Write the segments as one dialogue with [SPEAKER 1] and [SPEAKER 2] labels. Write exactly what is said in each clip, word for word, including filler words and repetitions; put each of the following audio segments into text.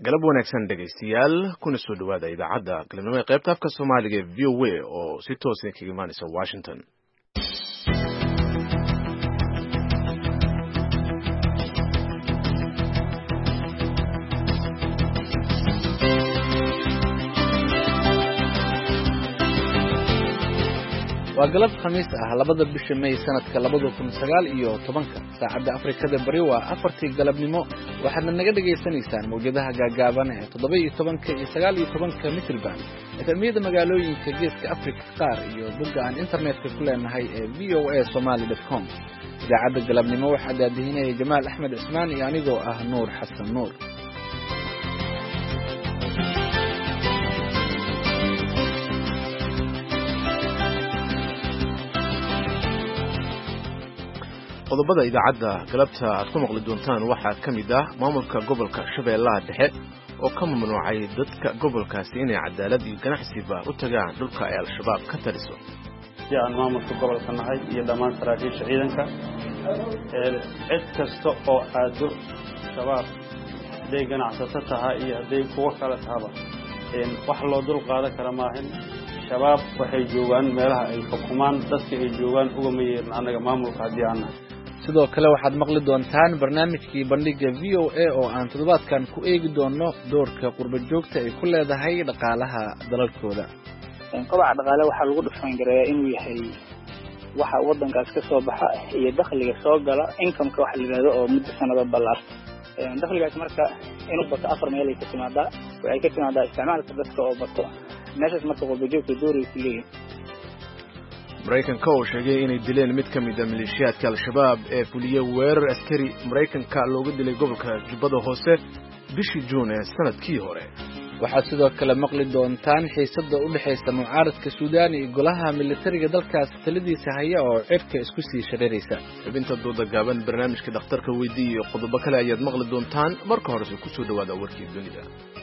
[SPEAKER 1] galab wanaagsan dhegaystayaal kuna soo dhawaada idaacadda galabnimo ee qaybta afka Soomaaliga ee V O A oo si toos ah kaga imaanaysa Washington.
[SPEAKER 2] waa galab khamiis ah labada bisha May sanadka labada kun sagaal iyo tobanka saacada Afrikada bari waa afartii galabnimo waxaad naga dhageysanaysaan mowjadaha gaagaaban ee toddoba iyo tobanka iyo sagaal iyo tobanka mitirban efemiyada magaalooyinka geeska Afrika qaar iyo bogga aan internetka ku leenahay ee v o a somali dot com. idaacadda galabnimo waxaa daadihinaya Jamaal Axmed Ismaan iyo anigoo ah Nuur Xasan Nuur.
[SPEAKER 1] qodobada idaacadda galabta aad ku maqli doontaan waxaa ka mid ah maamulka gobolka Shabeellaha Dhexe oo ka mamnuucay dadka gobolkaasi inay cadaalad iyo ganacsiba u tagaan dhulka ay al-shabaab ka taliso.
[SPEAKER 3] si aan maamulka gobolka nahay iyo dhammaan saraakiisha ciidanka ee cid kasta oo aado shabaab haday ganacsato tahay iyo haday kuwa kale tahaba in wax loo dul qaadan kara maahan. shabaab waxay joogaan meelaha ay xukumaan dadka ay joogaan uga meeyeen anaga maamulka hadii aan
[SPEAKER 2] sidoo kale waxaad maqli doontaan barnaamijkii bandhiga V O A oo aan toddobaadkan ku eegi doono doorka qurba joogta ay ku leedahay dhaqaalaha dalalkooda.
[SPEAKER 4] kobaca dhaqaale waxaa lagu dhufan gareeyaa inuu yahay waxa wadankaas ka soo baxa iyo dakhliga soo gala income-ka waxa la yiraahdo oo muddo sanado balaarta. dakhligaas marka inuu bato afar meel ay ka timaadaa waxay ka timaadaa isticmaalka dadka oo bato meeshaas marka qurba joogta door ay ku leeyihiin.
[SPEAKER 1] Mareykanka oo sheegay inay dileen mid ka mid ah maleeshiyaadka al-shabaab ee fuliyay weerar askari Mareykanka looga dilay gobolka Jubbada Hoose bishii Juun ee sanadkii hore.
[SPEAKER 2] waxaad sidoo kale maqli doontaan xiisada u dhaxaysa mucaaradka Suudaan iyo golaha militariga dalkaas taladiisa haya oo cirka isku sii shareeraysa.
[SPEAKER 1] xubinta dooda gaaban barnaamijka dhakhtarka weydii iyo qodobo kale ayaad maqli doontaan marka hore ku soo dhawaada warkii dunida.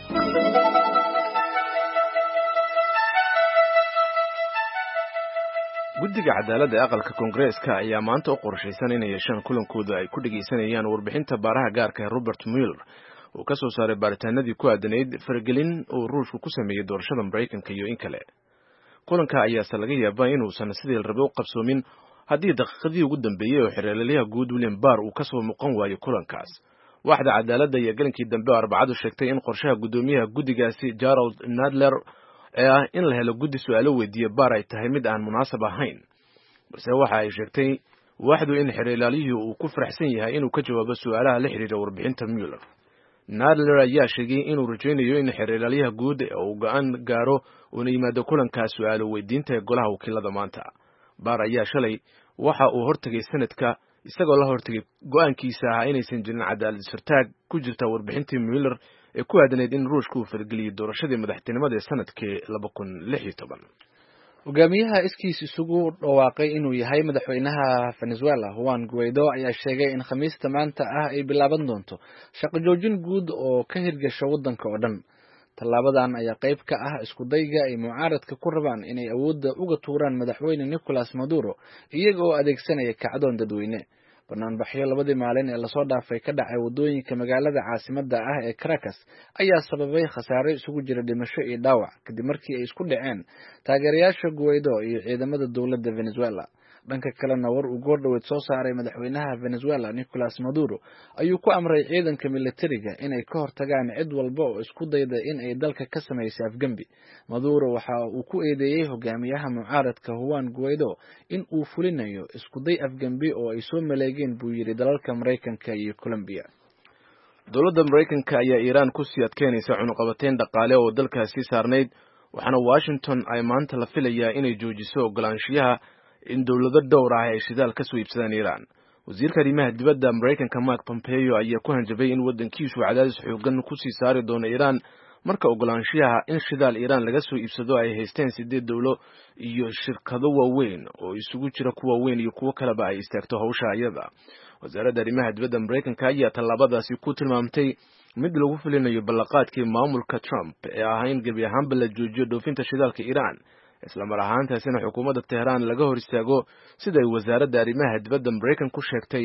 [SPEAKER 1] guddiga cadaaladda ee aqalka Koongareeska ayaa maanta u qorshaysan inay yeeshaan kulankooda ay ku dhageysanayaan warbixinta baaraha gaarka ee Robert Mueller oo ka soo saaray baaritaanadii ku aadanayd faragelin oo Ruushku ku sameeyay doorashada Mareykanka iyo in kale. kulanka ayaa laga yaabaa inuusan sidii la rabay u qabsoomin haddii daqiiqadii ugu dambeeyay oo xiriirlaha guud William Barr uu ka soo muuqan waayo kulankaas. waaxda cadaaladda iyo galinkii dambe Arbacadu sheegtay in qorshaha gudoomiyaha guddigaasi Gerald Nadler ee ah in la helo guddi su'aalo weydiiya Barr ay tahay mid aan munaasab ahayn. balse waxa ay sheegtay waaxdu in xiriirlaalihii uu ku faraxsan yahay inuu ka jawaabo su'aalaha la xiriira warbixinta Mueller. Nadler ayaa sheegay inuu rajaynayo in xiriirlaaliyaha guud uu go'aan gaaro oo yimaado kulanka su'aalo weydiinta ee golaha wakiilada maanta. Barr ayaa shalay waxa uu hortagay sanadka isagoo la hortagay go'aankiisa ah inaysan jirin cadaalad sirtaag ku jirta warbixintii Mueller ee ku aadanayd in Ruushku uu fargeliyay doorashadii madaxtinimada ee sanadkii laba kun lix iyo toban.
[SPEAKER 2] hogaamiyaha iskiis isugu dhawaaqay inuu yahay madaxweynaha Venezuela Juan Guaido ayaa sheegay in khamiista maanta ah ay bilaaban doonto shaqo joojin guud oo ka hirgasho wadanka oo dhan. tallaabadan ayaa qayb ka ah isku dayga ay mucaaradka ku rabaan inay awoodda uga tuuraan madaxweyne Nicolas Maduro iyaga oo adeegsanaya kacdoon dadweyne. banaanbaxyo labadii maalin ee lasoo dhaafay ka dhacay wadooyinka magaalada caasimadda ah ee Caracas ayaa sababay khasaare isugu jira dhimasho iyo dhaawac kadib markii ay isku dhaceen taageerayaasha Guaido iyo ciidamada dowladda Venezuela. dhanka kalena war uu goordhaweed soo saaray madaxweynaha Venezuela Nicolas Maduro ayuu ku amray ciidanka militariga inay ka hortagaan cid walba oo isku dayda in ay dalka ka sameeyso afgambi. Maduro waxa uu ku eedeeyay hogaamiyaha mucaaradka Juan Guaido in uu fulinayo isku day afgambi oo ay soo maleegeen buu yiri dalalka Mareykanka iyo Colombia.
[SPEAKER 1] dowladda Mareykanka ayaa Iiraan ku sii adkeynaysa cunuqabateyn dhaqaale oo dalkaasi saarneyd waxaana Washington ay maanta la filayaa inay joojiso ogolaanshiyaha in dowlado dhowr ah ay shidaal ka soo iibsadaan Iiraan. wasiirka arrimaha dibadda Mareykanka Mike Pompeo ayaa ku hanjabay in wadankiisu cadaadis xooggan ku sii saari doono Iiraan marka ogolaanshiyaha in shidaal Iiraan laga soo iibsado ay haysteen sideed dowlo iyo shirkado waaweyn oo isugu jira kuwa weyn iyo kuwa kaleba ay istaagto hawsha iyada. wasaaradda arrimaha dibadda Mareykanka ayaa tallaabadaasi ku tilmaamtay mid lagu fulinayo ballanqaadkii maamulka Trump ee ahayn gebi ahaanba la joojiyo dhoofinta shidaalka Iiraan. isla mar ahaantaasina xukuumadda Tehran laga hor istaago sida ay wasaaradda arrimaha dibadda Mareykanka ku sheegtay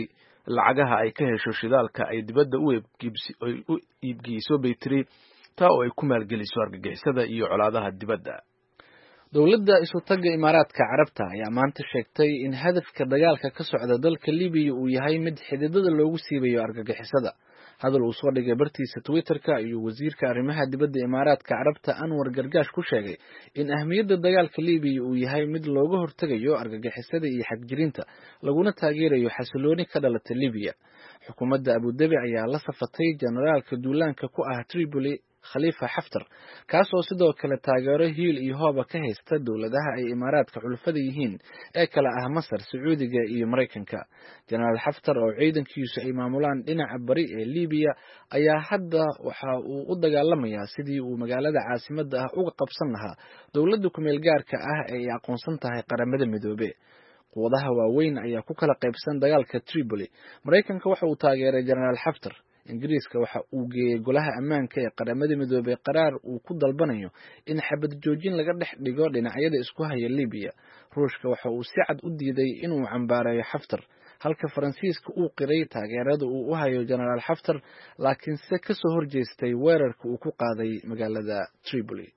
[SPEAKER 1] lacagaha ay ka hesho shidaalka ay dibadda u iibgeyso bay tiri taa oo ay ku maalgeliso argagixisada iyo colaadaha dibadda.
[SPEAKER 2] dowladda isutaga imaaraadka carabta ayaa maanta sheegtay in hadafka dagaalka ka socda dalka Libiya uu yahay mid xididada loogu siibayo argagixisada. hadal uu soo dhigay bartiisa Twitter-ka ayuu wasiirka arrimaha dibadda imaaraadka carabta Anwar Gargash ku sheegay in ahmiyadda dagaalka Libiya uu yahay mid looga hortagayo argagixisada iyo xagjirinta laguna taageerayo xasilooni ka dhalata Libiya. xukuumadda Abu Dhabi ayaa la safatay generaalka duulaanka ku ah Tripoli Khalifa Haftar kaas oo sidoo kale taageero hiil iyo hooba ka haysta dowladaha ay imaaraadka xulfada yihiin ee kala ah Masar, Sacuudiga iyo Mareykanka. Generaal Haftar oo ciidankiisu ay maamulaan dhinaca bari ee Libiya ayaa hadda waxa uu u dagaalamayaa sidii uu magaalada caasimadda ah uga qabsan lahaa dowladda ku meel gaarka ah ee ay aqoonsan tahay qaramada midoobay. quwadaha waaweyn ayaa ku kala qaybsan dagaalka Tripoli. Mareykanka waxa uu taageeray Generaal Haftar. Ingiriiska waxa uu geeyay golaha ammaanka ee qaramada midoobay qaraar uu ku dalbanayo in xabad joojin laga dhex dhigo dhinacyada isku haya Libiya. Ruushka waxa uu si cad u diiday inuu cambaareeyo Haftar, halka Faransiiska uu qiray taageerada uu u hayo Generaal Haftar laakiin se ka soo horjeestay weerarka uu ku qaaday magaalada Tripoli.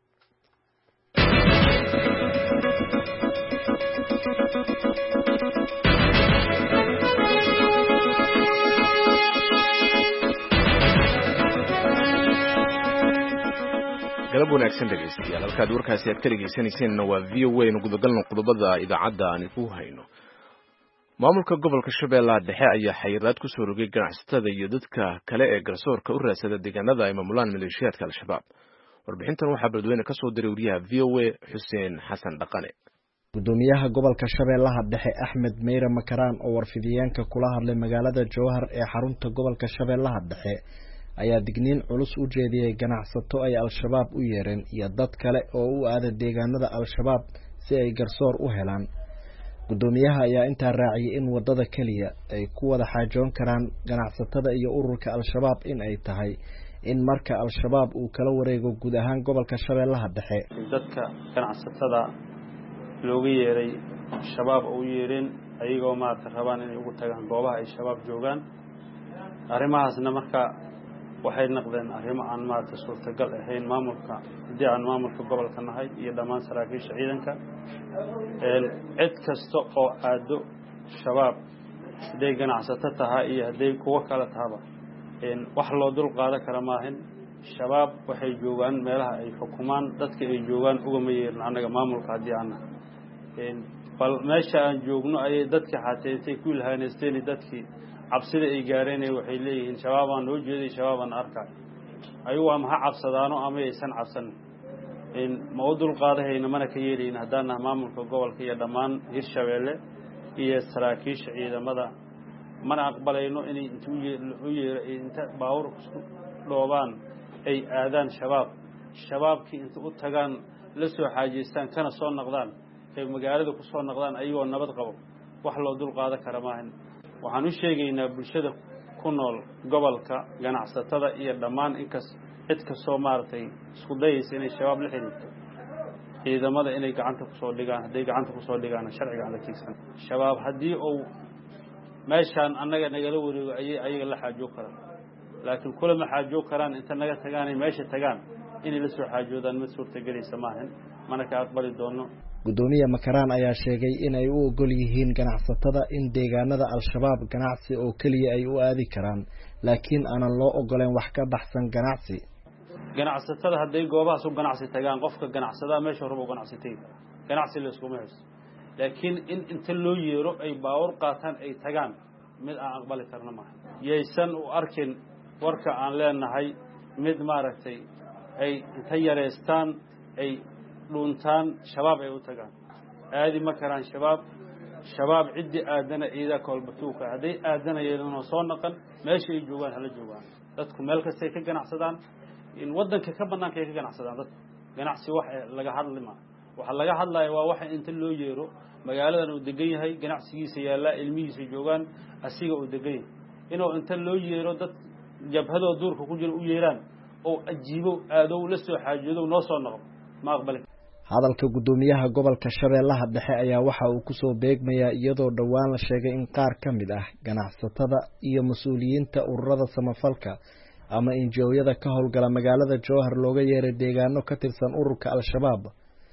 [SPEAKER 1] galab wanaagsan dhegeystayaal halkaad warkaasi aad ka dhegeysanayseena waa v o a nu gudagalno qodobada idaacadda aan ku hayno. maamulka gobolka Shabeellaha Dhexe ayaa xayiraad ku soo rogay ganacsatada iyo dadka kale ee garsoorka u raadsada deegaanada ay maamulaan maleeshiyaadka al-shabaab. warbixintan waxaa Beledweyne ka soo diray wariyaha v o a Xuseen Xasan Dhaqane.
[SPEAKER 5] gudoomiyaha gobolka Shabeellaha Dhexe Axmed Meyre Makaraan oo warfidiyeenka kula hadlay magaalada Jowhar ee xarunta gobolka Shabeellaha Dhexe ayaa digniin culus u jeediyay ganacsato ay al-shabaab u yeereen iyo dad kale oo u aada deegaanada al-shabaab si ay garsoor u helaan. gudoomiyaha ayaa intaa raaciyay in wadada kaliya ay ku wada xaajoon karaan ganacsatada iyo ururka al-shabaab in ay tahay in marka al-shabaab uu kala wareego guud ahaan gobolka Shabeellaha Dhexe.
[SPEAKER 3] dadka ganacsatada looga yeeray shabaab oo u yeereen ayagoo maarta rabaan inay ugu tagaan goobaha ay shabaab joogaan. arrimahaasna marka waxay noqdeen arrimo aan maarta suurtagal ahayn maamulka hadii aan maamulka gobolka nahay iyo dhammaan saraakiisha ciidanka. cid kasta oo aado shabaab haday ganacsato tahay iyo haday kuwa kala tahaba wax loo dul qaadan kara maahan. shabaab waxay joogaan meelaha ay xukumaan dadka ay joogaan uga ma yeerin anaga maamulka hadii aan bal meesha aan joogno ay dadka xateetay ku ilaahaneysteen dadkii cabsida ay gaareen waxay leeyihiin shabaabaan loo jeeday shabaabaan arka ayuu ama ha cabsadaano ama aysan cabsan in ma u dul qaadahayna mana ka yeelin hadana maamulka gobolka iyo dhamaan Hirshabeelle iyo saraakiisha ciidamada mana aqbalayno inay intuu yeero inta baawur isku dhoobaan ay aadaan shabaab shabaabkii inta u tagaan la soo xaajeystaan kana soo noqdaan ay magaalada ku soo noqdaan ayagoo nabad qabo wax loo dul qaadan kara maahan. waxaan u sheegaynaa bulshada ku nool gobolka ganacsatada iyo dhamaan inkas cid ka soo maartay isku dayaysa inay shabaab la xiriirto ciidamada inay gacanta ku soo dhigaan haday gacanta ku soo dhigaan sharciga aan la tiigsan. shabaab hadii uu meeshaan annaga nagala wareego ayay ayaga la xaajo karaan laakiin kula ma xaajo karaan inta naga tagaan meesha tagaan inay la soo xaajoodaan mid suurtagelaysa maahan mana ka aqbali doono.
[SPEAKER 5] gudoomiye Makaraan ayaa sheegay in ay u ogol yihiin ganacsatada in deegaanada al-shabaab ganacsi oo kaliya ay u aadi karaan laakiin aanan loo ogoleen wax ka baxsan ganacsi.
[SPEAKER 3] ganacsatada haday goobahaas u ganacsi tagaan qofka ganacsada meesha rabo ganacsatay ganacsi la isku meeys laakiin in inta loo yeero ay baawur qaataan ay tagaan mid aan aqbali karna ma yeysan u arkin warka aan leenahay mid maaragtay ay inta yareystaan ay dhuntaan shabaab ay u tagaan aadi ma karaan shabaab shabaab cidii aadana ciida kolbatuuka haday aadana yeelano soo naqan meesha ay joogaan hala joogaan dadku meel kasta ay ka ganacsadaan in wadanka ka banaanka ay ka ganacsadaan dad ganacsi wax laga hadli ma waxa laga hadlayo waa wax inta loo yeero magaaladan uu degan yahay ganacsigiisa yaala ilmihiisa joogaan asiga uu degan yahay inuu inta loo yeero dad jabhadoo duurka ku jira u yeeraan oo ajiibo aadow la soo xaajoodo noo soo noqdo ma aqbali.
[SPEAKER 5] hadalka guddoomiyaha gobolka Shabeellaha Dhexe ayaa waxa uu ku soo beegmayaa iyadoo dhawaan la sheegay in qaar ka mid ah ganacsatada iyo mas'uuliyiinta ururada samafalka ama injooyada ka howlgala magaalada Jowhar looga yeeray deegaano ka tirsan ururka Al-Shabaab.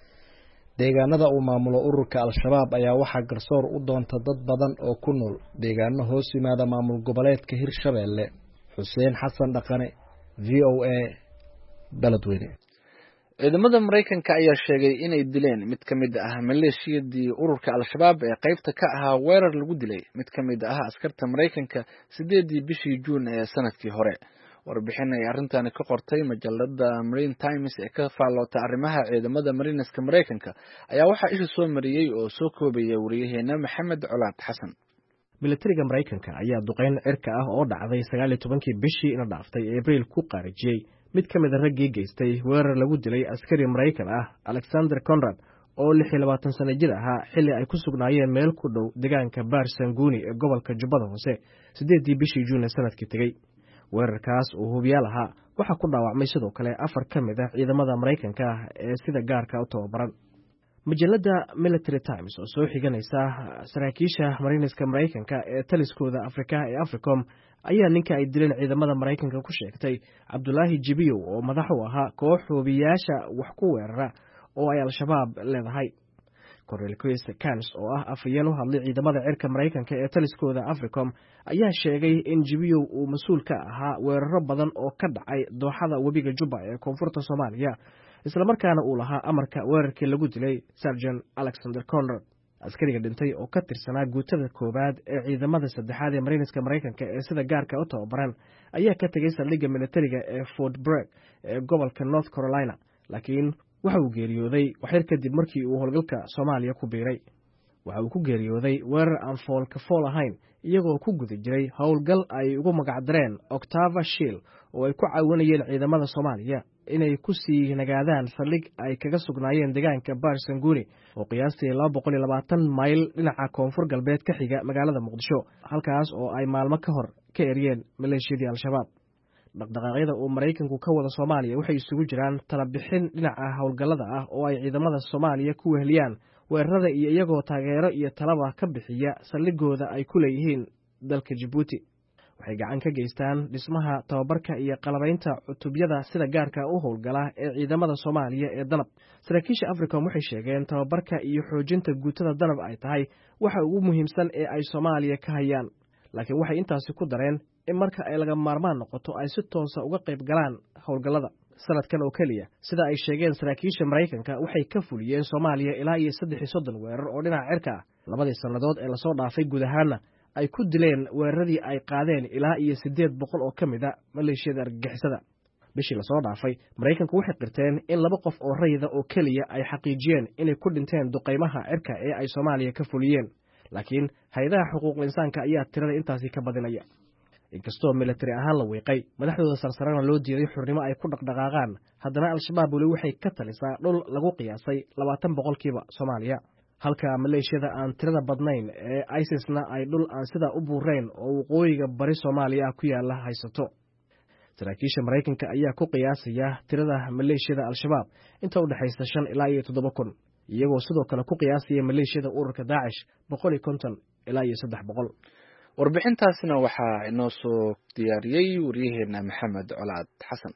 [SPEAKER 5] deegaanada uu maamulo ururka Al-Shabaab ayaa waxa garsoor u doonta dad badan oo ku nool deegaano hoos yimaada maamul goboleedka Hirshabeelle. Xuseen Xasan Dhaqane, V O A, Beledweyne.
[SPEAKER 2] ciidamada Mareykanka ayaa sheegay inay dileen mid ka mid ah maleeshiyadii ururka Al-Shabaab ee qaybta ka ahaa weerar lagu dilay mid ka mid ah askarta Mareykanka sideedii bishii Juun ee sanadkii hore. warbixin ay arrintan ka qortay majalada Marine Times ee ka faallota arrimaha ciidamada Marineska Mareykanka ayaa waxa isha soo mariyay oo soo koobaya wariyaheena Maxamed Colaad Xasan.
[SPEAKER 6] militariga Mareykanka ayaa duqeyn cirka ah oo dhacday sagaal iyo tobankii bishii ina dhaaftay April ku qaarajiyay mid ka mid ah raggii geystay weerar lagu dilay askari Mareykan ah Alexander Conrad oo lix iyo labaatan sano jir ahaa xilli ay ku sugnaayeen meel ku dhow deegaanka Baar Sanguuni ee gobolka Jubbada Hoose sideedii bishii Juun ee sanadkii tagay. weerarkaas oo hubiyaal ahaa waxa ku dhaawacmay sidoo kale afar ka mid ah ciidamada Mareykanka ah ee sida gaarka u tababaran. majalada Military Times oo soo xiganaysa saraakiisha Marineska Mareykanka ee taliskooda Afrika ee Africom ayaa ninka ay dileen ciidamada Mareykanka ku sheegtay Cabdullaahi Jibiyow oo madax u ahaa koox hubiyaasha wax ku weerara oo ay Al-Shabaab leedahay. Cornel Chris Kans oo ah afayeen u hadlay ciidamada cirka Mareykanka ee taliskooda Africom ayaa sheegay in Jibiyow uu mas'uul ka ahaa weeraro badan oo ka dhacay dooxada webiga Jubba ee koonfurta Soomaaliya isla markaana uu lahaa amarka weerarkii lagu dilay Sergeant Alexander Conrad. askariga dhintay oo ka tirsanaa guutada koobaad ee ciidamada saddexaad ee Marineska Mareykanka ee sida gaarka u tababaran ayaa ka tagay saldhigga militariga ee Fort Bragg ee gobolka North Carolina, laakiin waxa uu geeriyooday waxyar kadib markii uu howlgalka Soomaaliya ku biiray. waxa uu ku geeriyooday weerar aan fool ka fool ahayn iyagoo ku guda jiray howlgal ay ugu magac dareen Octava Shield oo ay ku caawinayeen ciidamada Soomaaliya inay ku sii nagaadaan saldhig ay kaga sugnaayeen deegaanka Baar Sanguuni oo qiyaastii laba boqol iyo labaatan mayl dhinaca koonfur galbeed ka xiga magaalada Muqdisho, halkaas oo ay maalmo ka hor ka eriyeen maleeshiyadii Al-Shabaab. dhaqdhaqaaqyada uu Mareykanku ka wada Soomaaliya waxay isugu jiraan talabixin dhinaca howlgallada ah oo ay ciidamada Soomaaliya ku weheliyaan weerarada iyo iyagoo taageero iyo talaba ka bixiya saldhigooda ay ku leeyihiin dalka Djibouti. waxay gacan ka geystaan dhismaha tababarka iyo qalabaynta cutubyada sida gaarka u howlgala ee ciidamada Soomaaliya ee Danab. saraakiisha Africom waxay sheegeen tababarka iyo xoojinta guutada Danab ay tahay waxa ugu muhiimsan ee ay Soomaaliya ka hayaan, laakiin waxay intaasi ku dareen in marka ay laga maarmaan noqoto ay si toos ah uga qayb galaan howlgallada. sanadkan oo kaliya sida ay sheegeen saraakiisha Mareykanka waxay ka fuliyeen Soomaaliya ilaa iyo saddex iyo soddon weerar oo dhinaca cirka ah. labadii sannadood ee la soo dhaafay guud ahaanna ay ku dileen weeraradii ay qaadeen ilaa iyo siddeed boqol oo ka mid ah maleeshiyada argagixisada. bishii la soo dhaafay Mareykanku waxay qirteen in laba qof oo rayida oo kaliya ay xaqiijiyeen inay ku dhinteen duqeymaha cirka ee ay Soomaaliya ka fuliyeen, laakiin hay'adaha xuquuqul insaanka ayaa tirada intaasi ka badinaya. inkastoo military ahaan la weeqay madaxdooda sarsarana loo diiday xurnimo ay ku dhaqdhaqaaqaan, haddana Al-Shabaab weli waxay ka talisaa dhul lagu qiyaasay labaatan boqolkiiba Soomaaliya, halka maleeshiyada aan tirada badnayn ee ISIS-na ay dhul aan sida u buurayn oo waqooyiga bari Soomaaliya ku yaala haysato. saraakiisha Mareykanka ayaa ku qiyaasaya tirada maleeshiyada Al-Shabaab inta u dhaxaysa shan ilaa iyo toddoba kun, iyagoo sidoo kale ku qiyaasaya maleeshiyada ururka Daesh boqol iyo konton ilaa iyo saddex boqol.
[SPEAKER 2] warbixintaasina waxaa inoo soo diyaariyey wariyaheena Maxamed Colaad Xasan.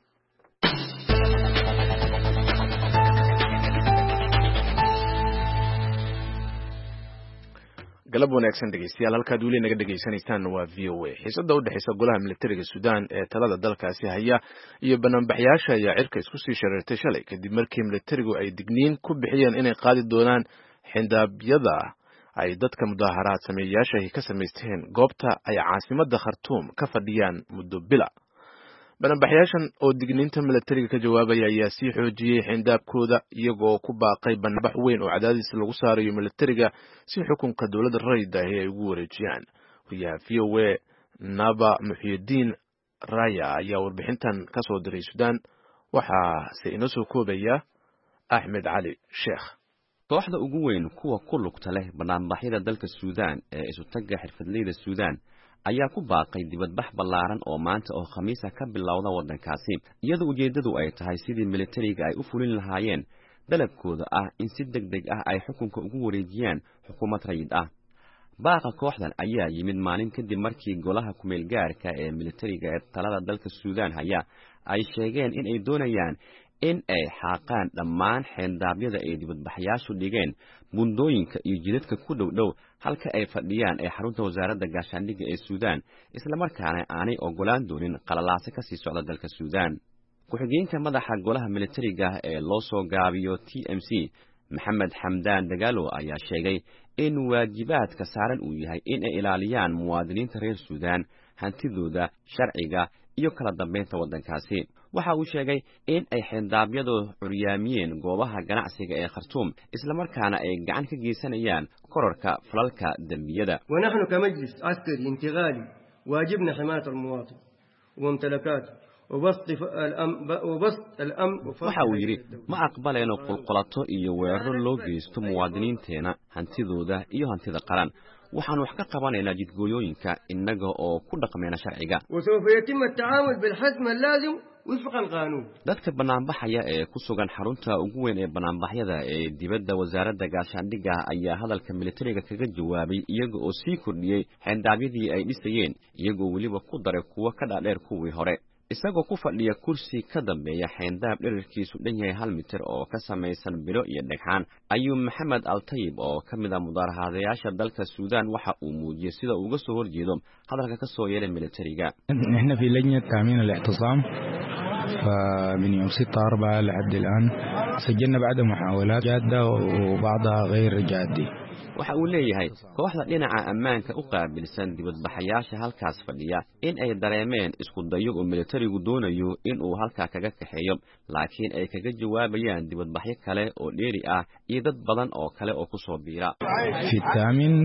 [SPEAKER 1] galab wanaagsan dhegeystayaal, halkaad weli naga dhegeysanaysaan waa V O A. xiisada u dhaxaysa golaha militariga Suudaan ee talada dalkaasi haya iyo banaanbaxyaasha ayaa cirka isku sii shareertay shalay kadib markii militarigu ay digniin ku bixiyeen inay qaadi doonaan xindaabyada ay dadka mudaharaad sameeyayaasha ka samaysteen goobta ay caasimadda Khartoum ka fadhiyaan muddo bila. banaanbaxyaashan oo digniinta militariga ka jawaabaya ayaa sii xoojiyey xindaabkooda iyagoo ku baaqay banaanbax weyn oo cadaadis lagu saarayo militariga si xukunka dowladda rayidka ah ay ugu wareejiyaan. wariyaha V O A Naba Muhyiddin Raya ayaa warbixintan ka soo diray Suudaan, waxaase inoo soo koobaya Axmed Cali Sheekh.
[SPEAKER 7] kooxda ugu weyn kuwa ku lugta leh banaanbaxyada dalka Suudaan ee isu tagga xirfadleyda Suudaan ayaa ku baaqay dibadbax ballaaran oo maanta oo Khamiis ah ka bilowda waddankaasi, iyadoo ujeedadu ay tahay sidii militariga ay u fulin lahaayeen dalabkooda ah in si degdeg ah ay xukunka ugu wareejiyaan xukuumad rayid ah. baaqa kooxdan ayaa yimid maalin kadib markii golaha kumeel gaarka ee militariga ee talada dalka Suudaan haya ay sheegeen in ay doonayaan in ay xaqaan dhammaan xeendaabyada ay dibadbaxayaashu dhigeen bundooyinka iyo jidadka ku dhow dhow halka ay fadhiyaan ee xarunta wasaaradda gaashaandhigga ee Suudaan, isla markaana aanay ogolaan doonin qalalaase ka sii socda dalka Suudaan. ku-xigeenka madaxa golaha militariga ee loo soo gaabiyo T M C Maxamed Xamdaan Dagaalo ayaa sheegay in waajibaadka saaran uu yahay in ay ilaaliyaan muwaadiniinta reer Suudaan, hantidooda, sharciga iyo kala dambeynta waddankaasi. waxa uu sheegay in ay xeendaabyadu curyaamiyeen goobaha ganacsiga ee Khartoum, isla markaana ay gacan ka geysanayaan kororka falalka dambiyada.
[SPEAKER 8] ونحن كمجلس عسكري انتقالي واجبنا حماية المواطن وممتلكاته وبسط الأمن وبسط الأمن
[SPEAKER 7] waxa uu yiri ma aqbalayno qulqulato iyo weeraro loo geysto muwaadiniinteena, hantidooda iyo hantida qaran. waxaan wax ka qabanaynaa jidgooyooyinka innaga oo ku dhaqmayna sharciga.
[SPEAKER 8] وسوف يتم التعامل بالحزم اللازم وفق القانون.
[SPEAKER 7] dadka banaanbaxaya ee ku sugan xarunta ugu weyn ee banaanbaxyada ee dibadda wasaaradda gaashaandhigga ayaa hadalka militariga kaga jawaabay iyaga oo sii kordhiyey xeendaabyadii ay dhisayeen, iyagoo weliba ku daray kuwo ka dhaadheer kuwii hore. isagoo ku fadhiya kursi ka dambeeya xeyndaab dhererkiisu dhan yahay hal mitir oo ka samaysan bilo iyo dhagxaan, ayuu Maxamed Al-Tayib oo ka mid ah mudaaharaadayaasha dalka Suudaan waxa uu muujiyay sida uu uga soo horjeedo hadalka ka soo yeelay militariga.
[SPEAKER 9] احنا في لجنة تأمين الاعتصام فمن يوم ستة أربعة لحد الآن سجلنا بعد محاولات جادة وبعضها غير جادة.
[SPEAKER 7] waxa uu leeyahay kooxda dhinaca ammaanka u qaabilsan dibadbaxayaasha halkaas fadhiya in ay dareemeen isku dayo oo militarigu doonayo in uu halka kaga kaxeeyo, laakiin ay kaga jawaabayaan dibadbaxyo kale oo dheeri ah iyo dad badan oo kale oo ku soo biira.
[SPEAKER 9] في التأمين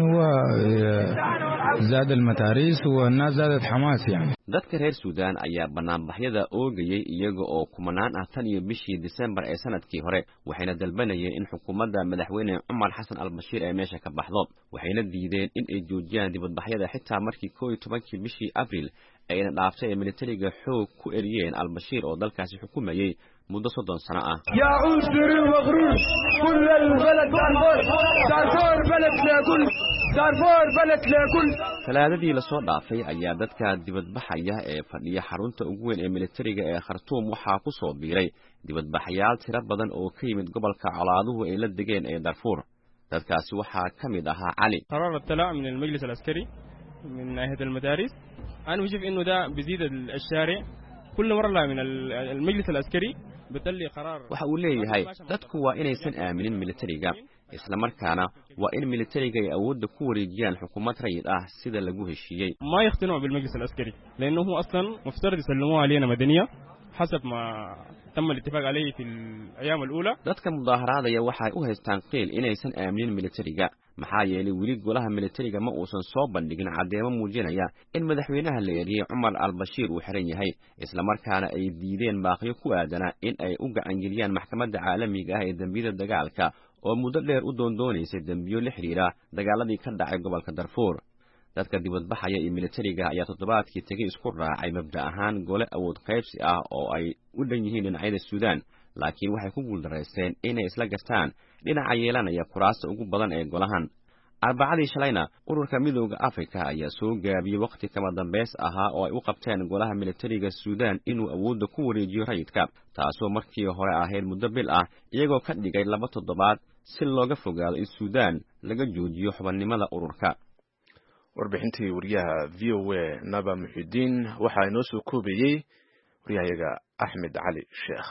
[SPEAKER 9] وزاد المتاريس والناس زادت حماس يعني.
[SPEAKER 7] dadka reer Suudaan ayaa banaanbaxyada oogayay iyaga oo kumanaan ah tan iyo bishii December ee sanadkii hore, waxayna dalbanayeen in xukuumadda madaxweyne Umar Xasan al-Bashir ay meesha ka baxdo. waxayna diideen in ay joojiyaan dibadbaxyada xitaa markii kow iyo tobankii bishii Abriil ayna dhaaftay ee militariga xoog ku eriyeen al-Bashir oo dalkaasi xukumayay muddo soddon sano ah.
[SPEAKER 8] يا عنصري المغرور كل البلد دارفور دارفور بلدنا كل دارفور بلدنا كل.
[SPEAKER 7] talaadadii la soo dhaafay ayaa dadka dibadbaxaya ee fadhiya xarunta ugu weyn ee militariga ee Khartoum waxaa ku soo biiray dibadbaxayaal tiro badan oo ka yimid gobolka colaaduhu ay la degeen ee Darfur. dadkaasi waxaa ka mid ahaa Cali.
[SPEAKER 10] قرار الطلاع من المجلس العسكري من ناحية المدارس، أنا بشوف إنه ده بيزيد الشارع كل مرة من المجلس العسكري بتلي قرار.
[SPEAKER 7] waxa uu leeyahay dadku waa inaysan aaminin militariga, isla markaana waa in militariga ay awoodda ku wareejiyaan xukuumad rayid ah sida lagu heshiiyey.
[SPEAKER 10] ما يقتنعوا بالمجلس العسكري لأنه هو أصلا مفترض يسلموها علينا مدنية حسب ما تم الاتفاق عليه في الأيام الأولى.
[SPEAKER 7] dadka mudaaharaadaya waxay u haystaan qiil inaysan aaminin militariga, maxaa yeelay weli golaha militariga ma uusan soo bandhigin caddeemo muujinaya in madaxweynaha la eriyey Umar al-Bashir uu xiran yahay, isla markaana ay diideen baaqiyo ku aadana in ay u gacangeliyaan maxkamadda caalamiga ah ee dambiyada dagaalka oo muddo dheer u doondoonaysay dambiyo la xiriira dagaaladii ka dhacay gobolka Darfur. dadka dibadbaxaya iyo militariga ayaa toddobaadkii tegay isku raacay mabda ahaan gole awood qaybsi ah oo ay u dhan yihiin dhinacyada Suudaan, laakiin waxay ku guuldareysteen inay isla gartaan dhinaca yeelanaya kuraasta ugu badan ee golahan. arbacadii shalayna ururka midowga Afrika ayaa soo gaabiyey waqti kama dambeys ahaa oo ay u qabteen golaha militariga Suudaan inuu awoodda ku wareejiyo rayidka, taasoo markii hore ahayd muddo bil ah, iyagoo ka dhigay laba toddobaad si looga fogaado in Suudaan laga joojiyo xubinimada ururka.
[SPEAKER 1] warbixintii wariyaha V O A Naba Muxidiin waxaa inoo soo koobayey wariyahayaga Axmed Cali Sheekh.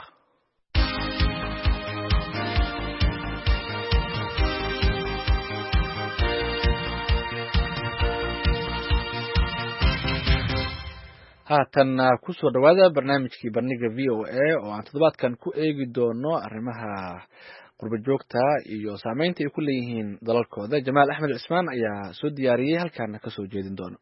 [SPEAKER 2] haatan ku soo dhawaada barnaamijkii Bandhiga V O A oo aan toddobaadkan ku eegi doono arrimaha qurba joogta iyo saameynta ay ku leeyihiin dalalkooda. Jamaal Axmed Cismaan ayaa soo diyaariyey halkaana ka soo jeedin doono.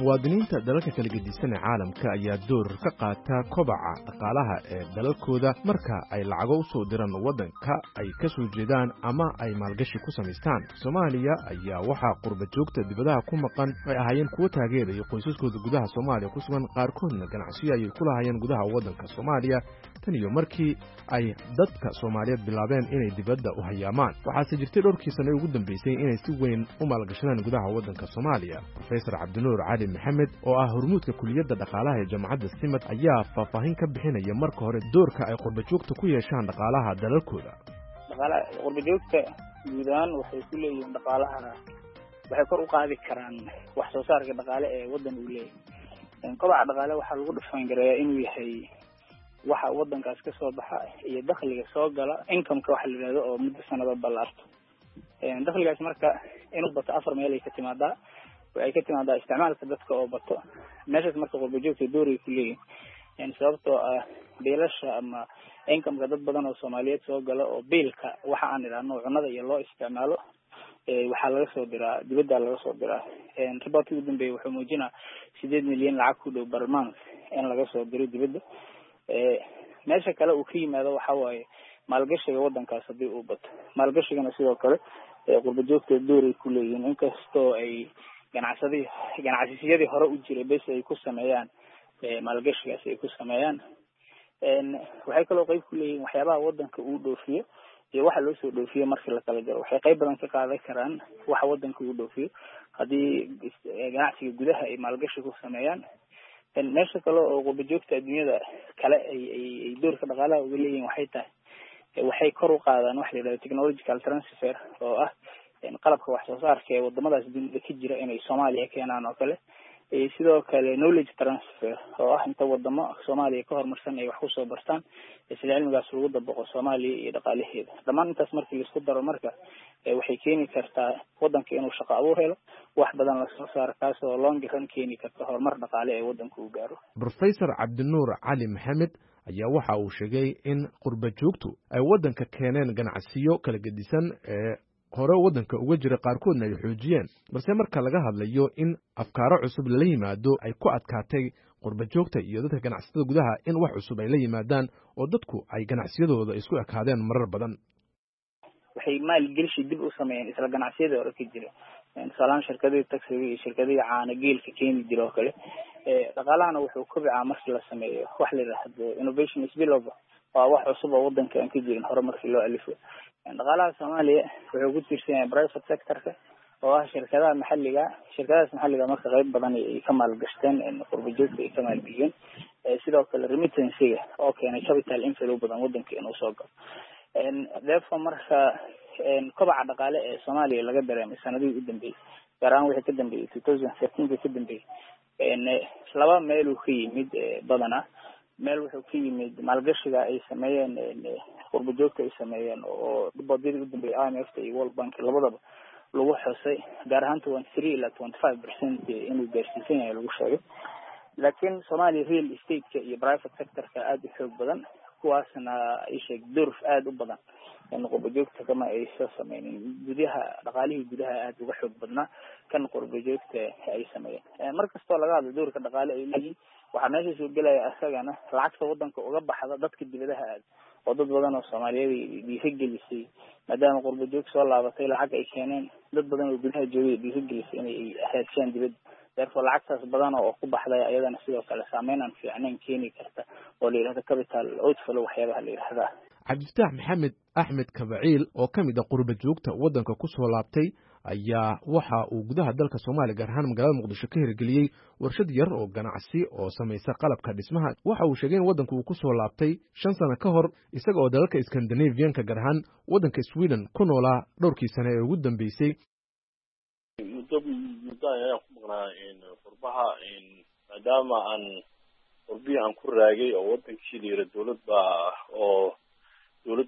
[SPEAKER 1] muwaadiniinta dalalka kala gedisan ee caalamka ayaa door ka qaata kobaca dhaqaalaha ee dalalkooda marka ay lacago u soo diraan waddanka ay ka soo jeedaan ama ay maalgashi ku samaystaan. Soomaaliya ayaa waxaa qurba joogta dibadaha ku maqan ay ahaayeen kuwo taageeraya qoysaskooda gudaha Soomaaliya ku sugan, qaarkoodna ganacsiyo ayay ku lahaayeen gudaha waddanka Soomaaliya tan iyo markii ay dadka Soomaaliyeed bilaabeen inay dibadda u hayaamaan. waxaase jirtay dhowrkii sano ugu dambeysay inay si weyn u maalgashadaan gudaha waddanka Soomaaliya. Professor Cabdinuur Cali Maxamed oo ah hormuudka kuliyadda dhaqaalaha ee Jaamacadda Simad ayaa faahfaahin ka bixinaya marka hore doorka ay qurba joogta ku yeeshaan dhaqaalaha dalalkooda.
[SPEAKER 4] dhaqaalaha qurba joogta guud ahaan waxay ku leeyihiin dhaqaalaha waxay kor u qaadi karaan wax soo saarka dhaqaale ee waddan uu leeyahay. kobaca dhaqaale waxaa lagu dhufan gareeyaa inuu yahay waxa waddankaas ka soo baxa iyo dakhliga soo gala income-ka waxa la yidhahdo oo muddo sanado ballaarto. dakhligaas marka inuu bato afar meel ay ka timaadaa ay ka timaadaa isticmaalka dadka oo bato. meeshaas marka qurba joogta dooray ku leeyihiin sababtoo ah biilasha ama income-ka dad badan oo Soomaaliyeed soo gala oo biilka waxa aan idhaahno cunada iyo loo isticmaalo waxaa laga soo diraa dibadda laga soo diraa. riboortkii ugu dambeeyay wuxuu muujinaa sideed milyan lacag ku dhow per month in laga soo diro dibadda. meesha kale uu ka yimaado waxa waaye maalgashiga waddankaas haddii uu bato. maalgashigana sidoo kale qurba joogta dooray ku leeyihiin inkastoo ay ganacsadii ganacsiyadii hore u jiray bes ay ku sameeyaan maalgashigaas ay ku sameeyaan. waxay kaloo qayb ku leeyihiin waxyaabaha waddanka uu dhoofiyo iyo waxa loo soo dhoofiyo markii la kala jaro waxay qayb badan ka qaadan karaan waxa waddanka uu dhoofiyo haddii ganacsiga gudaha ay maalgashi ku sameeyaan. meesha kale oo qurba joogta adduunyada kale ay ay doorka dhaqaalaha uga leeyihiin waxay tahay waxay kor u qaadaan waxa la yidhahdo technological transfer oo ah qalabka wax soo saarka ee wadamadaas dunida ka jira inay Soomaaliya keenaan oo kale. sidoo kale knowledge transfer oo ah inta wadamo Soomaaliya ka horumarsan ay wax ku soo bartaan isla cilmigaas lagu dabaqo Soomaaliya iyo dhaqaalaheeda. dhammaan intaas markii la isku daro marka waxay keeni kartaa waddanka inuu shaqo abuur helo wax badan la soo saaro kaas oo long run keeni karta horumar dhaqaale ee waddanka uu gaaro.
[SPEAKER 1] Professor Cabdinuur Cali Maxamed ayaa waxa uu sheegay in qurba joogtu ay waddanka keeneen ganacsiyo kala gedisan ee hore waddanka uga jira qaarkoodna ay xoojiyeen, balse marka laga hadlayo in afkaaro cusub la yimaado ay ku adkaatay qurba joogta iyo dadka ganacsatada gudaha in wax cusub ay la yimaadaan oo dadku ay ganacsiyadooda isku ekaadeen marar badan.
[SPEAKER 4] waxay maalgelishi dib u sameeyeen isla ganacsiyada hore ka jira. tusaalahaan shirkadii taksiga iyo shirkadii caana geelka keeni jira oo kale. dhaqaalahana wuxuu kobcaa markii la sameeyo wax la yidhaahdo innovation spillover waa wax cusub oo waddanka aan ka jirin hore markii loo alifo. dhaqaalaha Soomaaliya wuxuu ku tiirsan yahay private sector-ka oo ah shirkadaha maxalliga. shirkadahaas maxalliga marka qayb badan ay ka maalgashteen qurba joogta ay ka maalgeliyeen. sidoo kale remittance-ga oo keenay capital inflow badan waddanka inuu soo galo. therefore marka kobaca dhaqaale ee Soomaaliya laga dareemay sanadihii u dambeeyay gaar ahaan wixii ka dambeeyay two thousand thirteen ka dambeeyay laba meel uu ka yimid badana. meel wuxuu ka yimid maalgashiga ay sameeyeen qurba joogta ay sameeyeen oo boodadii u dambeeyay I M F iyo World Bank labadaba lagu xusay gaar ahaan twenty-three ilaa twenty-five percent inuu gaarsiisan yahay lagu sheegay. laakiin Soomaaliya real estate-ka iyo private sector-ka aad u xoog badan kuwaasna ay sheeg door aad u badan in qurba joogta kama ay soo sameeyeen gudaha dhaqaalihii gudaha aad uga xoog badnaa kan qurba joogta ay sameeyeen. markastoo laga hadlo doorka dhaqaale ay leeyihiin waxaa meesha soo gelaya asagana lacagta waddanka uga baxda dadka dibadaha aad oo dad badan oo Soomaaliyeed dhiirigelisay maadaama qurba joog soo laabatay lacag ay keeneen dad badan oo gudaha joogay dhiirigelisay inay raadsadaan dibadda. therefore lacagtaas badan oo ku baxday ayadana sidoo kale saameyn aan fiicnayn keeni karta oo la yidhahdo capital outflow waxyaabaha la yidhahdaa.
[SPEAKER 1] Cabdifataax Maxamed Axmed Kabaciil oo ka mid ah qurba joogta waddanka ku soo laabtay ayaa waxa uu gudaha dalka Soomaaliya gaar ahaan magaalada Muqdisho ka hirgeliyay warshad yar oo ganacsi oo samaysa qalabka dhismaha. waxa uu sheegay in waddanku uu ku soo laabtay shan sano ka hor isaga oo dalalka Scandinavian-ka gaar ahaan waddanka Sweden ku noolaa dhowrkii sano ee ugu dambeysay.
[SPEAKER 11] muddo muddo ayaan ku maqnaa qurbaha maadaama aan qurbihi aan ku raagay oo waddankii la yidhi dowlad baa oo dowlad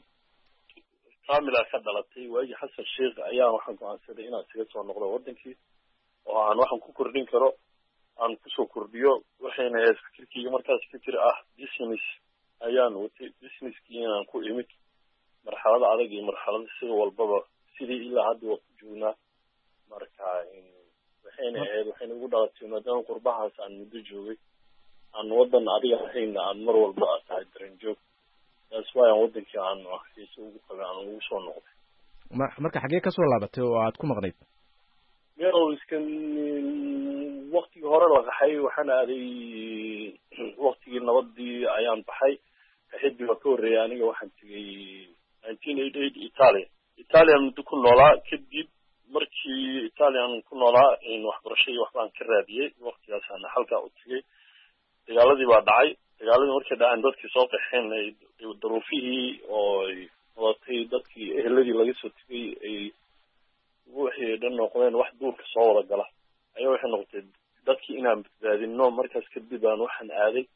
[SPEAKER 11] kaamila ka dhalatay waagii xasan sheekh ayaa waxaan go'aansaday inaan isaga soo noqdo waddankii oo aan waxaan ku kordhin karo aan kusoo kordhiyo waxayna ahayd fikirkeyga markaas fikir ah business ayaan watay businesskii inaan ku imid marxalada adag iyo marxalada sida walbaba sidii ilaa hadda waa ku joognaa marka waxayna ahayd waxayna ugu dhalatay maadaama qurbahaas aan muddo joogay aan wadan adiga ahayna aan mar walba aad tahay dareen joog taas waayaan wadankii aan xiise ugu qabay aan ugu soo noqday
[SPEAKER 1] marka xagee kasoo laabatay oo aad ku maqnayd
[SPEAKER 11] meelow iskan waktigii hore la qaxay waxaan aaday waktigii nabadii ayaan baxay kaxidii waa ka horreeyay aniga waxaan tegay nineteen eighty eight italia italian muddo ku noolaa kadib markii italian ku noolaa waxbarasho iyo waxbaan ka raadiyey waktigaasaan halkaa u tegay dagaaladii baa dhacay dagaaladii markay dhaceen dadkii soo qaxeen daruufihii oo ay wadatay dadkii eheladii laga soo tegay ay wixii dhan noqdeen wax duurka soo wada gala ayaa waxay noqotay dadkii inaan badbaadino markaas kadib aan waxaan aaday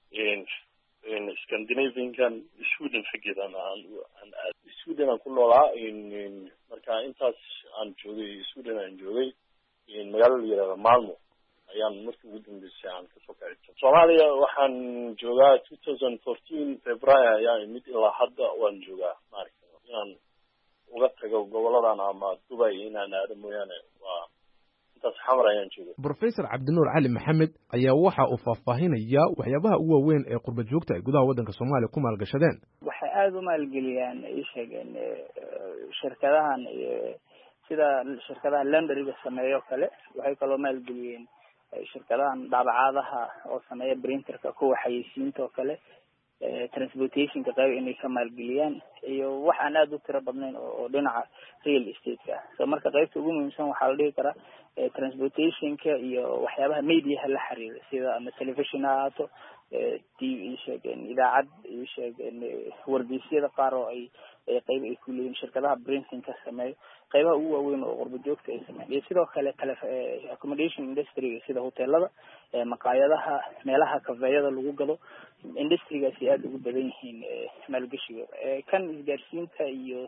[SPEAKER 11] scandinaviankan sweden xaggeedaan aan aan aaday sweden aan ku noolaa marka intaas aan joogay sweden aan joogay magaalo la yihahda malmo ayaan markii ugu dambeysay aan kasoo kaci soomaaliya waxaan joogaa two thousand fourteen february ayaa imid ilaa hadda waan joogaa maaragta inaan uga tago goboladan ama Dubai inaan aado mooyaane waa intaas xamar ayaan joogay
[SPEAKER 1] Professor Cabdinuur Cali Maxamed ayaa waxa uu faahfaahinaya waxyaabaha ugu waaweyn ee qurba joogta ay gudaha waddanka Soomaaliya ku maalgashadeen
[SPEAKER 4] waxay aad u maalgeliyaan ay sheegeen shirkadahan sida shirkadaha laundry-ga sameeyo kale waxay kaloo maalgeliyeen shirkadahan daabacaadaha oo sameeya printerka kuwa xayeysiinta oo kale transportationka qayb inay ka maalgeliyaan iyo wax aan aad u tiro badnayn oo dhinaca real estate-ka so marka qaybta ugu muhiimsan waxaa la dhihi karaa transportationka iyo waxyaabaha mediaha la xiriira sida ama television ha ahaato t v sheegeen idaacad sheegeen wargeysyada qaar oo ay qayb ay ku leeyihiin shirkadaha printing-ka sameeyo qaybaha ugu waaweyn oo qurba joogta ay sameeyaan iyo sidoo kale accommodation industry sida hoteelada maqaayadaha meelaha kafeeyada lagu gado industry-gaasi aad ugu badan yihiin maalgashiga kan isgaarsiinta iyo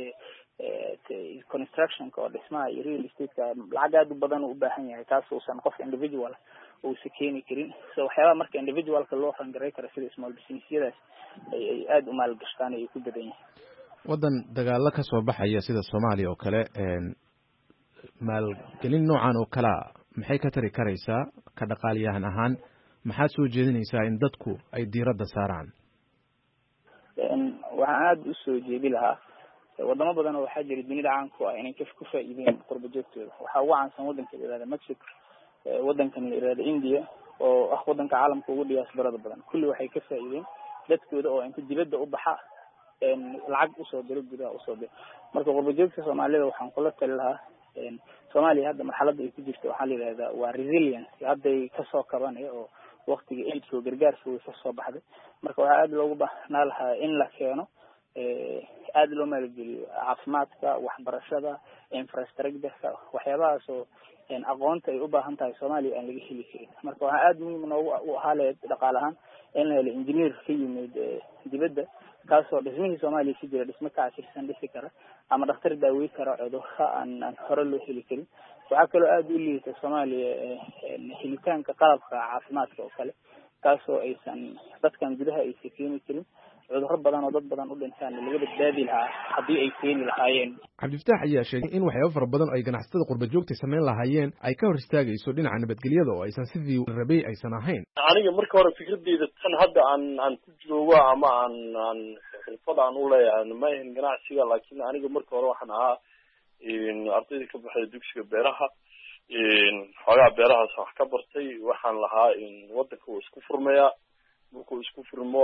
[SPEAKER 4] constructionka oo dhismaha iyo real estate-ka lacag aad u badan u baahan yahay taas uusan qof individual uusan keeni karin so waxyaabaha marka individualka loo rangaray karo sida small businessyadaas ay aad u maalgashtaan ay ku badan yihiin
[SPEAKER 1] waddan dagaalo ka soo baxaya sida Soomaaliya oo kale maalgelin noocan oo kala maxay ka tari karaysaa ka dhaqaaliyahan ahaan maxaad soo jeedinaysaa in dadku ay diiradda saaraan
[SPEAKER 4] waxaan aad u soo jeedi lahaa wadamo badan oo waxaa jira dunida caanku ah inay ku faa'iideen qurba joogtooda waxaa ugu caansan waddanka la yihahda Mexico waddankan la yihahda India oo ah waddanka caalamka ugu diyaasbarada badan kulli waxay ka faa'iideen dadkooda oo inta dibadda u baxa lacag usoo diro gudaha usoo diro marka qurba joogta Soomaalida waxaan kula tali lahaa Soomaaliya hadda marxaladda ay ku jirto waxaa la yidhahdaa waa resilience hadday kasoo kabanaya oo waqtiga aidka gargaarka way kasoo baxday marka waxaa aad loogu baahnaa lahaa in la keeno aad loo maalgeliyo caafimaadka waxbarashada infrastructureka waxyaabahaas oo aqoonta ay u baahan tahay Soomaaliya aan laga heli karin marka waxaa aad muhiim noogu u ahaa leed dhaqaale ahaan in la helo engineer ka yimid dibadda kaasoo dhismihii Soomaaliya si jira dhismo ka casirsan dhisi kara ama dhakhtar daaweyn kara cudurka aan aan hore loo heli karin waxaa kaloo aad u liita Soomaaliya helitaanka qalabka caafimaadka oo kale kaasoo aysan dadkan gudaha aysan keeni karin cudurro badan oo dad badan u dhintaan laga badbaadi lahaa haddii ay keeni lahaayeen
[SPEAKER 1] Cabdifataax ayaa sheegay in waxyaabo fara badan oo ay ganacsatada qurba joogta sameyn lahaayeen ay ka hor istaagayso dhinaca nabadgelyada oo aysan sidii rabay aysan ahayn
[SPEAKER 11] aniga marka hore fikradeyda tan hadda aan aan ku joogo ama aan aan xirfad aan u leeyahay ma ahan ganacsiga laakiin aniga marka hore waxaan ahaa ardayda ka baxay dugsiga beeraha xoogaa beerahaas wax ka bartay waxaan lahaa waddanka uu isku furmayaa markuu isku furmo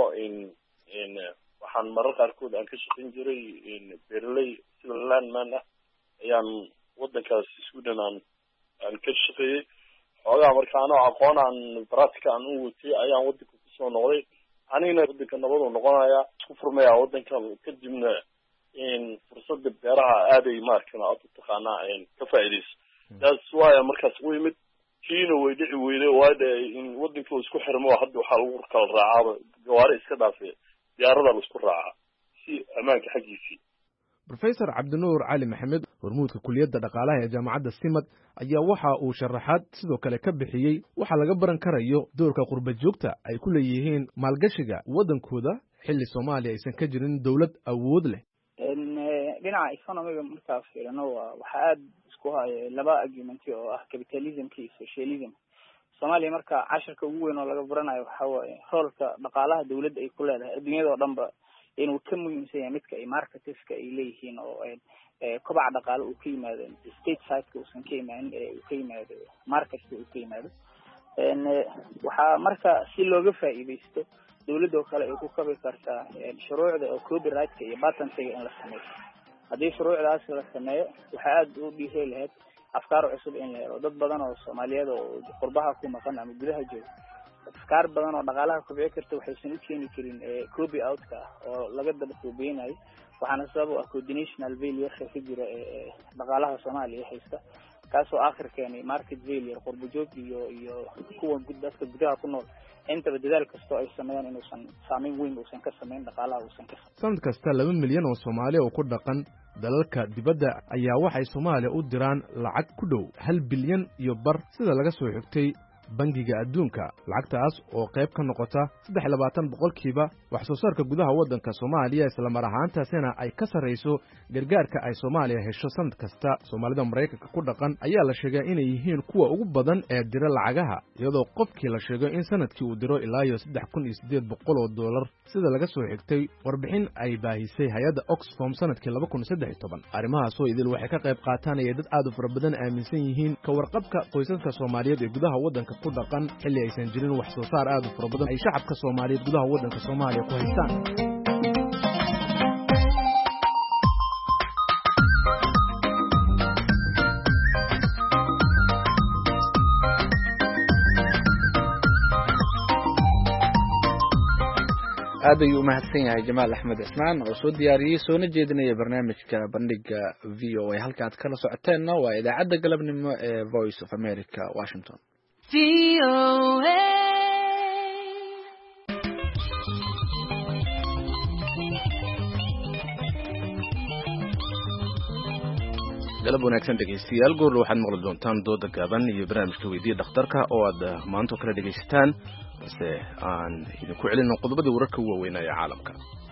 [SPEAKER 11] waxaan marar qaarkood aan ka shaqayn jiray beeraley sida landman ah ayaan waddankaas Sweden aan aan ka shaqeeyey xoogaa marka anoo aqoon aan practical aan u watay ayaan waddanka kusoo noqday anigana waddanka nabad uu noqonayaa isku furmayaa waddanka kadibna fursadda beeraha aaday markan aad u taqaanaa ka faa'iideyso taas waa markaas u yimid kiina way dhici weyday waada in waddanka uu isku xirmo hadda waxaa lagu kala raacaa gawaari iska dhaafay diyaarada la isku raaca si amaanka xaqiisii
[SPEAKER 1] Professor Cabdinuur Cali Maxamed hormuudka kuliyadda dhaqaalaha ee jaamacadda Simad ayaa waxa uu sharaxaad sidoo kale ka bixiyay waxa laga baran karayo doorka qurba joogta ay ku leeyihiin maalgashiga waddankooda xilli Soomaaliya aysan ka jirin dawlad awood leh
[SPEAKER 4] dhinaca economiga markaa fiirino waa waxaa aada isku haya laba argumenti oo ah capitalismka iyo socialism. Soomaaliya marka casharka ugu weyn oo laga baranayo waxaa waaye roolka dhaqaalaha dawladda ay ku leedahay adduunyada oo dhan ba inuu ka muhiimsan yahay midka ay marketeska ay leeyihiin oo kobaca dhaqaale uu ka yimaado state side-ka uusan ka imaanin ee uu ka yimaado marketka uu ka yimaado. waxaa marka si looga faa'iidaysto dawladda oo kale ay ku kabi kartaa shuruucda oo copyright-ka iyo patentiga in la sameeyo. haddii shuruucdaas la sameeyo waxaa aada u dhiiri lahayd afkaar cusub in la helo. dad badan oo Soomaaliyeed oo qurbaha ku maqan ama gudaha jooga afkaar badan oo dhaqaalaha kobci karta waxaysan u keeni karin copy out-ka oo laga daba toobeynayo. waxaana sabab u ah coordinational failure ka jira ee dhaqaalaha Soomaaliya haysta kaasoo aakhir keenay market failure qurbo joog iyo iyo kuwa dadka gudaha ku nool intaba dadaal kastoo ay sameeyaan inuusan saameyn weyn uusan ka sameyn dhaqaalaha uusan ka
[SPEAKER 1] sanad kasta laba milyan oo Soomaali oo ku dhaqan dalalka dibadda ayaa waxay Soomaaliya u diraan lacag ku dhow hal bilyan iyo bar sida laga soo xigtay bangiga adduunka. lacagtaas oo qayb ka noqota saddex iyo labaatan boqolkiiba wax soo saarka gudaha waddanka Soomaaliya isla mar ahaantaasina ay ka sareyso gargaarka ay Soomaaliya hesho sanad kasta. Soomaalida Mareykanka ku dhaqan ayaa la sheegay inay yihiin kuwa ugu badan ee dira lacagaha iyadoo qofkii la sheegay in sanadkii uu diro ilaa iyo saddex kun iyo siddeed boqol oo dollar sida laga soo xigtay warbixin ay baahisay hay'adda Oxfam sanadkii laba kun iyo saddex iyo toban. arrimahaas oo idil waxay ka qayb qaatanayeen dad aad u fara badan aaminsan yihiin ka warqabka qoysaska Soomaaliyeed ee gudaha waddanka ku dhaqan xilli aysan jirin wax soo saar aad u fara badan ay shacabka Soomaaliyeed gudaha waddanka Soomaaliya ku haystaan.
[SPEAKER 2] aad ayuu u mahadsan yahay Jamaal Axmed Cismaan oo soo diyaariyey soona jeedinaya barnaamijka bandhiga V O A. halka aad kala socoteenna waa idaacadda galabnimo ee Voice of America Washington. V O A
[SPEAKER 1] galab wanaagsan dhegeystayaal goorlo waxaad maqli doontaan dooda gaaban iyo barnaamijka weydiiya dhakhtarka oo aad maanta kala dhegeysataan balse aan idinku celino qodobada wararka ugu waaweyn ee caalamka.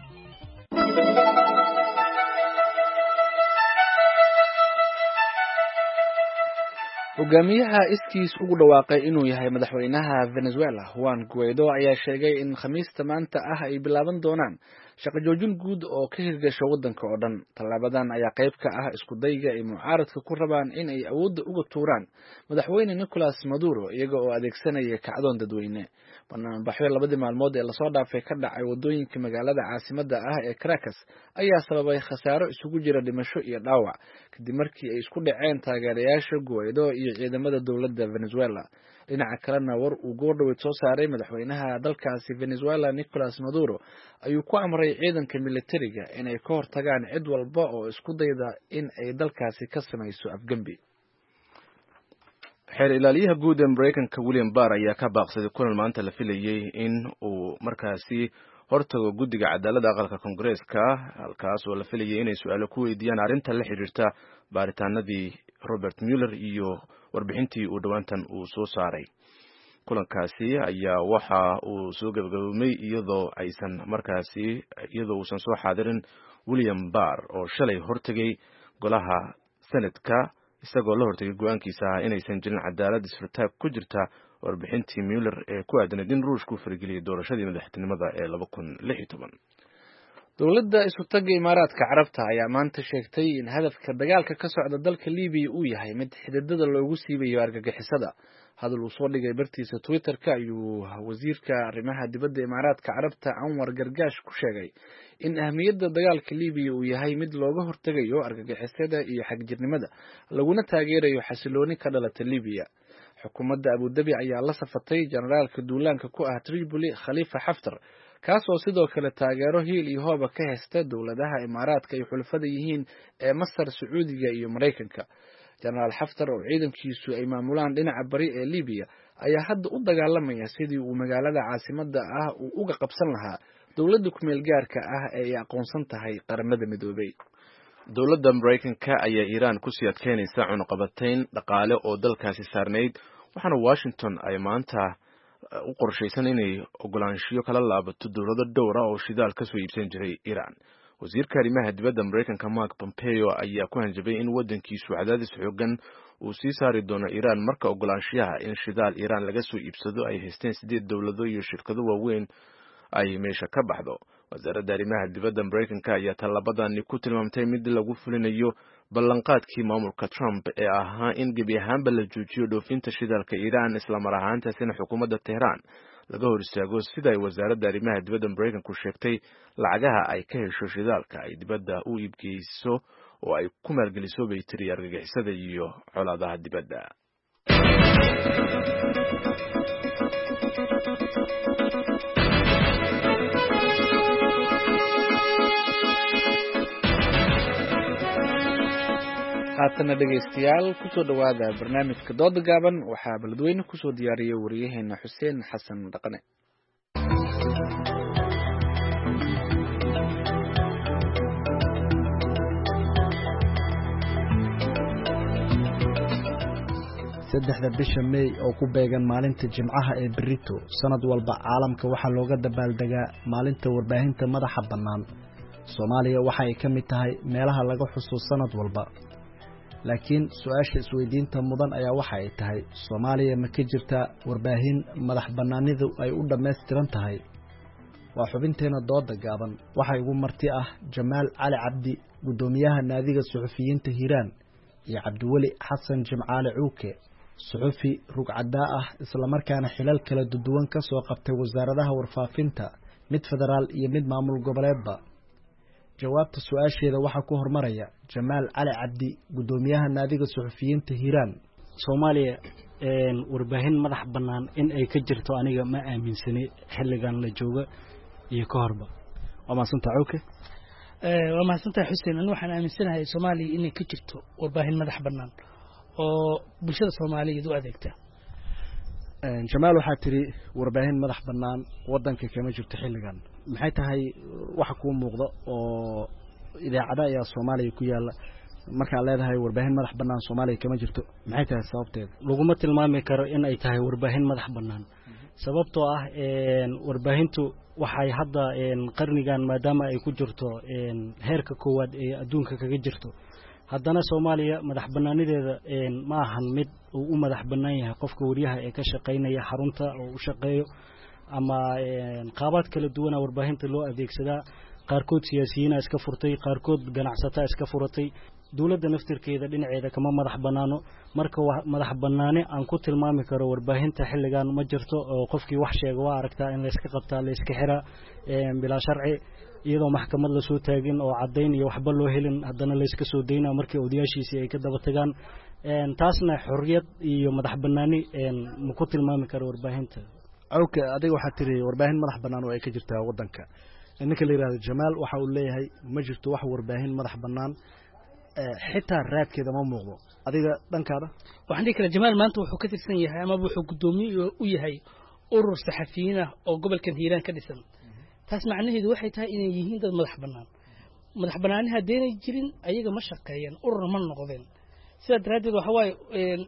[SPEAKER 2] hogaamiyaha iskiis ugu dhawaaqay inuu yahay madaxweynaha Venezuela Juan Guaido ayaa sheegay in khamiista maanta ah ay bilaaban doonaan shaqo joojin guud oo ka hirgasho waddanka oo dhan. tallaabadan ayaa qayb ka ah isku dayga ay mucaaradka ku rabaan in ay awoodda uga tuuraan madaxweyne Nicolas Maduro iyaga oo adeegsanaya kacdoon dadweyne. banaanbaxyo labadii maalmood ee lasoo dhaafay ka dhacay wadooyinka magaalada caasimadda ah ee Caracas ayaa sababay khasaaro isugu jira dhimasho iyo dhaawac kadib markii ay isku dhaceen taageerayaasha Guaido iyo ciidamada dowladda Venezuela. dhinaca kalena war uu goordhaweyd soo saaray madaxweynaha dalkaasi Venezuela Nicolas Maduro ayuu ku amray ciidanka militariga inay ka hortagaan cid walba oo isku dayda in ay dalkaasi ka samayso afgembi.
[SPEAKER 1] xeer ilaaliyaha guud ee Mareykanka William Barr ayaa ka baaqsaday kulan maanta la filayay in uu markaasi hortago guddiga cadaaladda aqalka Koongareeska halkaas oo la filayay inay su'aalo ku weydiiyaan arrinta la xiriirta baaritaanadii Robert Mueller iyo warbixintii uu dhawaantan uu soo saaray. kulankaasi ayaa waxa uu soo gabagaboomay iyadoo aysan markaasi iyadoo uusan soo xaadirin William Barr oo shalay hortagay golaha Senate-ka isagoo la hortagay go'aankiisa ah inaysan jirin cadaalad isfirtaag ku jirta warbixintii Mueller ee ku aadanayd in Ruushku farageliyay doorashadii madaxtinimada ee laba kun lix iyo toban.
[SPEAKER 2] dowladda isu tagga Imaaraadka Carabta ayaa maanta sheegtay in hadafka dagaalka ka socda dalka Liibiya uu yahay mid xididada loogu siibayo argagixisada. hadal uu soo dhigay bartiisa Twitter-ka ayuu wasiirka arrimaha dibadda Imaaraadka Carabta Anwar Gargash ku sheegay in ahmiyadda dagaalka Liibiya uu yahay mid looga hortagayo argagixisada iyo xagjirnimada laguna taageerayo xasilooni ka dhalata Liibiya. xukuumadda Abu Dhabi ayaa la safatay generaalka duulaanka ku ah Tripoli Khalifa Haftar kaasoo sidoo kale taageero hiil iyo hooba ka haysta dowladaha Imaaraadka iyo xulafada yihiin ee Masar, Sacuudiga iyo Mareykanka. Generaal Haftar oo ciidankiisu ay maamulaan dhinaca bari ee Liibiya ayaa hadda u dagaalamaya sidii uu magaalada caasimadda ah uu uga qabsan lahaa dowladda ku meel gaarka ah ee ay aqoonsan tahay qaramada midoobay.
[SPEAKER 1] dowladda Mareykanka ayaa Iiraan ku sii adkeynaysa cunaqabatayn dhaqaale oo dalkaasi saarneyd waxaana Washington ay maanta u qorshaysan inay ogolaanshiyo kala laabato dowlado dhowr ah oo shidaal ka soo iibsan jiray Iiraan. wasiirka arrimaha dibadda Mareykanka Mark Pompeo ayaa ku hanjabay in waddankiisu cadaadis xoogan uu sii saari doono Iran marka ogolaanshiyaha in shidaal Iran laga soo iibsado ay haysteen sideed dowlado iyo shirkado waaweyn ay meesha ka baxdo. wasaaradda arrimaha dibadda Mareykanka ayaa tallaabadani ku tilmaamtay mid lagu fulinayo ballanqaadkii maamulka Trump ee ahaa in gebi ahaanba la joojiyo dhoofinta shidaalka Iran isla mar ahaantaasina xukuumadda Tehran laga hor istaago sida ay wasaaradda arrimaha dibadda Mareykanku sheegtay lacagaha ay ka hesho shidaalka ay dibadda u iibgeyso oo ay ku maalgeliso bay tiri argagixisada iyo colaadaha dibadda.
[SPEAKER 2] haatana dhegaystayaal kusoo dhawaada barnaamijka dooda gaaban waxaa beledweyne kusoo diyaariyay wariyaheena xuseen xasan dhaqane.
[SPEAKER 5] saddexda bisha May oo ku beegan maalinta Jimcaha ee Berito sanad walba caalamka waxaa looga dabaaldegaa maalinta warbaahinta madaxa bannaan. Soomaaliya waxa ay ka mid tahay meelaha laga xuso sanad walba. laakiin su'aasha isweydiinta mudan ayaa waxa ay tahay Soomaaliya ma ka jirta warbaahin madax bannaanidu ay u dhameystiran tahay? waa xubinteena dooda gaaban waxa ugu marti ah Jamaal Cali Cabdi gudoomiyaha naadiga suxufiyiinta Hiiraan iyo Cabdiwali Xasan Jimcaale Cuuke suxufi rugcada ah isla markaana xilal kala duwan ka soo qabtay wasaaradaha warfaafinta mid federaal iyo mid maamul goboleedba. jawaabta su'aasheeda waxa ku hormaraya Jamaal Cali Cabdi gudoomiyaha naadiga suxufiyiinta Hiiraan.
[SPEAKER 12] Soomaaliya een warbaahin madax bannaan in ay ka jirto aniga ma aaminsani xilligan la jooga iyo ka horba.
[SPEAKER 5] waa maasanta Cuuke
[SPEAKER 13] ee waa maasanta Xuseen anu waxaan aaminsanahay Soomaaliya in ay ka jirto warbaahin madax bannaan oo bulshada Soomaaliyeed u adeegta.
[SPEAKER 5] een Jamaal waxa tiri warbaahin madax bannaan wadanka kama jirto xilligan. maxay tahay waxa ku muuqda oo idaacada ayaa Soomaaliya ku yaala marka leedahay warbaahin madax bannaan Soomaaliya kama jirto maxay tahay sababteeda?
[SPEAKER 12] laguma tilmaami karo in ay tahay warbaahin madax bannaan sababtoo ah een warbaahintu waxay hadda een qarnigan maadaama ay ku jirto een heerka koowaad ee adduunka kaga jirto haddana Soomaaliya madax bannaanideeda een ma ahan mid uu u madax bannaan yahay qofka wariyaha ee ka shaqeynaya xarunta oo u shaqeeyo ama qaabad kala duwan warbaahinta loo adeegsadaa qaarkood siyaasiyiin iska furtay qaarkood ganacsato iska furatay dawladda naftirkeeda dhinaceeda kama madax bannaano marka madax bannaane aan ku tilmaami karo warbaahinta xilligan ma jirto oo qofkii wax sheego waa aragtaa in la iska qabtaa la iska xiraa een bila sharci iyadoo maxkamad la soo taagin oo cadeyn iyo waxba loo helin haddana la iska soo deynaa markii odayaashiisa ay ka daba tagaan een taasna xorriyad iyo madax bannaani een ma ku tilmaami karo warbaahinta.
[SPEAKER 5] Cuuke adiga waxa tiri warbaahin madax bannaan oo ay ka jirtaa wadanka. ninka la yiraahdo Jamaal waxa uu leeyahay ma jirto wax warbaahin madax bannaan ee xitaa raadkeeda ma muuqdo. adiga dhankaada
[SPEAKER 13] waxaan dhihi karaa Jamaal maanta wuxuu ka tirsan yahay ama wuxuu gudoomiye u yahay urur saxafiyiin ah oo gobolka Hiiraan ka dhisan. taas macnaheedu waxay tahay inay yihiin dad madax bannaan. madax bannaani haddii jirin ayaga ma shaqeeyaan urur ma noqdeen. sida daraadeed waxa waaye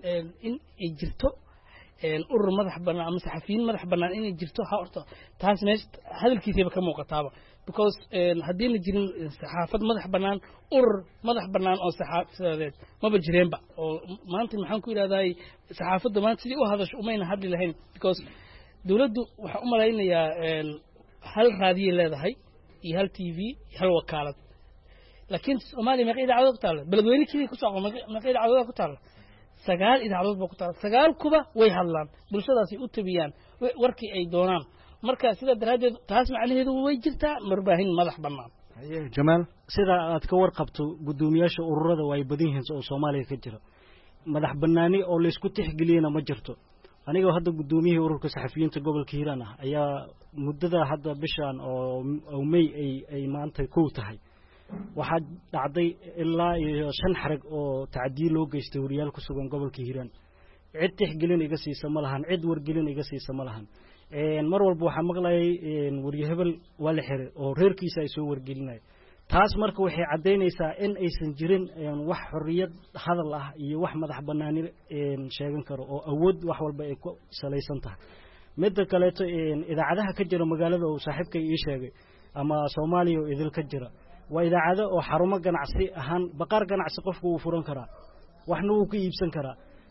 [SPEAKER 13] in ay jirto een urur madax bannaan ama saxafiyiin madax bannaan inay jirto horta taas mees hadalkiisa ka muuqataaba because een hadii la jirin saxaafad madax bannaan urur madax bannaan oo saxaafadeed ma ba jireenba oo maanta maxaan ku yiraahdaa saxaafadda maanta sidii u hadasho umayna hadli lahayn because dawladdu waxa u malaynayaa een hal raadiye leedahay iyo hal T V iyo hal wakaalad laakiin Soomaaliya ma qeyd cawd ku taal beledweyne kii ku soo ma qeyd cawd ku taal sagaal idaacadood baa ku taal sagaal kuba way hadlaan bulshadaasi u tabiyaan warkii ay doonaan marka sida daraadeed taas macnaheedu way jirtaa warbaahin madax bannaan.
[SPEAKER 5] haye Jamaal
[SPEAKER 12] sida aad ka warqabto gudoomiyaasha ururada way badan yihiin oo Soomaaliya ka jira madax bannaani oo la isku tixgeliyana ma jirto. aniga hadda gudoomiyihii ururka saxafiyiinta gobolka Hiiraan ah ayaa muddada hadda bishan oo May ay ay maanta ku tahay waxa dhacday ilaa iyo shan xarag oo tacdiil loo geystay wariyaal ku sugan gobolka Hiiraan cid tixgelin iga siisa ma lahan cid wargelin iga siisa ma lahan een mar walba waxa maqlayay een wariye hebel waa la xiray oo reerkiisa ay soo wargelinay taas marka waxay cadeynaysaa in aysan jirin wax xorriyad hadal ah iyo wax madax bannaani een sheegan karo oo awood wax walba ay ku salaysan tahay. mid kaleeto een idaacadaha ka jira magaalada oo saaxiibkay ii sheegay ama Soomaaliya oo idil ka jira waa idaacado oo xarumo ganacsi ahaan baqaar ganacsi qofku uu furan karaa waxna uu ka iibsan karaa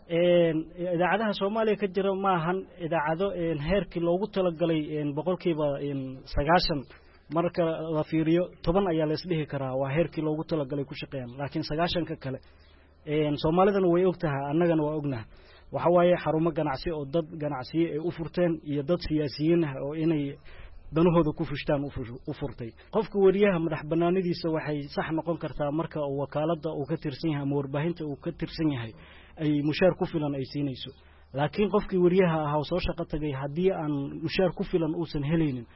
[SPEAKER 12] idaacadaha Soomaaliya ka jira ma ahan idaacado heerkii loogu talagalay boqolkiiba sagaashan marka la fiiriyo toban ayaa la isdhihi karaa waa heerkii loogu talagalay ku shaqeeyaan laakiin sagaashan ka kale Soomaalidana way ogtahay annagana waa ognahay waxa waaye xarumo ganacsi oo dad ganacsi ay u furteen iyo dad siyaasiyiin ah oo inay danahooda ku fushtaan u furtay qofka wariyaha madax banaanidiisa waxay sax noqon kartaa marka uu wakaalada uu ka tirsan yahay ama warbaahinta uu ka tirsan yahay ay mushaar ku filan ay siinayso laakiin qofkii wariyaha ahaa soo shaqo tagay hadii aan mushaar ku filan uusan helaynin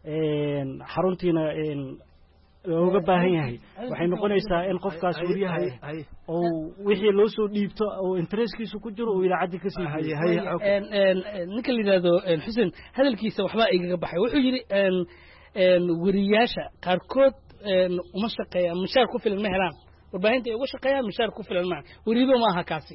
[SPEAKER 12] een xaruntiina een looga baahan yahay waxay noqonaysaa in qofkaas wariyaha oo wixii loo soo dhiibto oo interestkiisu ku jiro oo idaacadda ka sii hayay
[SPEAKER 13] een een ninka lidaado Xuseen hadalkiisa waxba igaga baxay wuxuu yiri een een wariyaasha qaarkood een uma shaqeeyaan mushaar ku filan ma helaan warbaahinta ay uga shaqeeyaan mushaar ku filan ma wariyo ma aha kaasi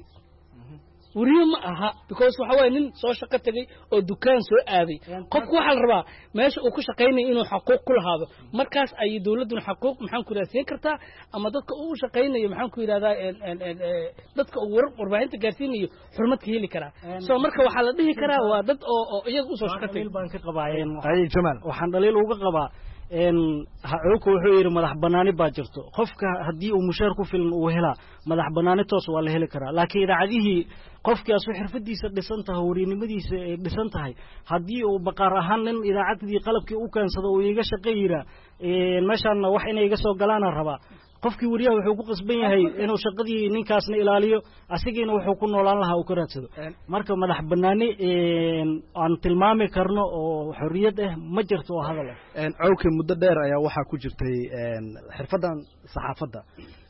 [SPEAKER 13] wariyo ma aha because waxa way nin soo shaqo tagay oo dukaan soo aaday qofku waxa la rabaa meesha uu ku shaqeynay inuu xaquuq ku lahaado markaas ay dawladdu xaquuq maxaan ku raadin kartaa ama dadka uu shaqeynayo maxaan ku yiraahdaa een dadka uu warbaahinta gaarsiinayo xurmad ka heli karaa soo marka waxa la dhihi karaa waa dad oo iyaga u soo shaqo tagay
[SPEAKER 12] baan ka qabaayeen ay Jamaal waxaan dhaliil uga qabaa een hacuuku wuxuu yiri madax banaani baa jirto qofka hadii uu mushaar ku filan uu hela madax banaani toos waa la heli karaa laakiin idaacadihii qofkaas uu xirfadiisa dhisan tahay wariinimadiisa ay dhisan tahay hadii uu baqaar ahaan nin idaacadii qalabkii uu kaansado oo iga shaqeeyira ee meeshan wax inay iga soo galaan raba qofkii wariyaha wuxuu ku qasban yahay inuu shaqadii ninkaasna ilaaliyo asigiina wuxuu ku noolaan lahaa uu ka raadsado marka madax banaani ee aan tilmaami karno oo xorriyad ah ma jirto oo hadal ah
[SPEAKER 5] een cawka muddo dheer ayaa waxa ku jirtay een xirfadan saxaafadda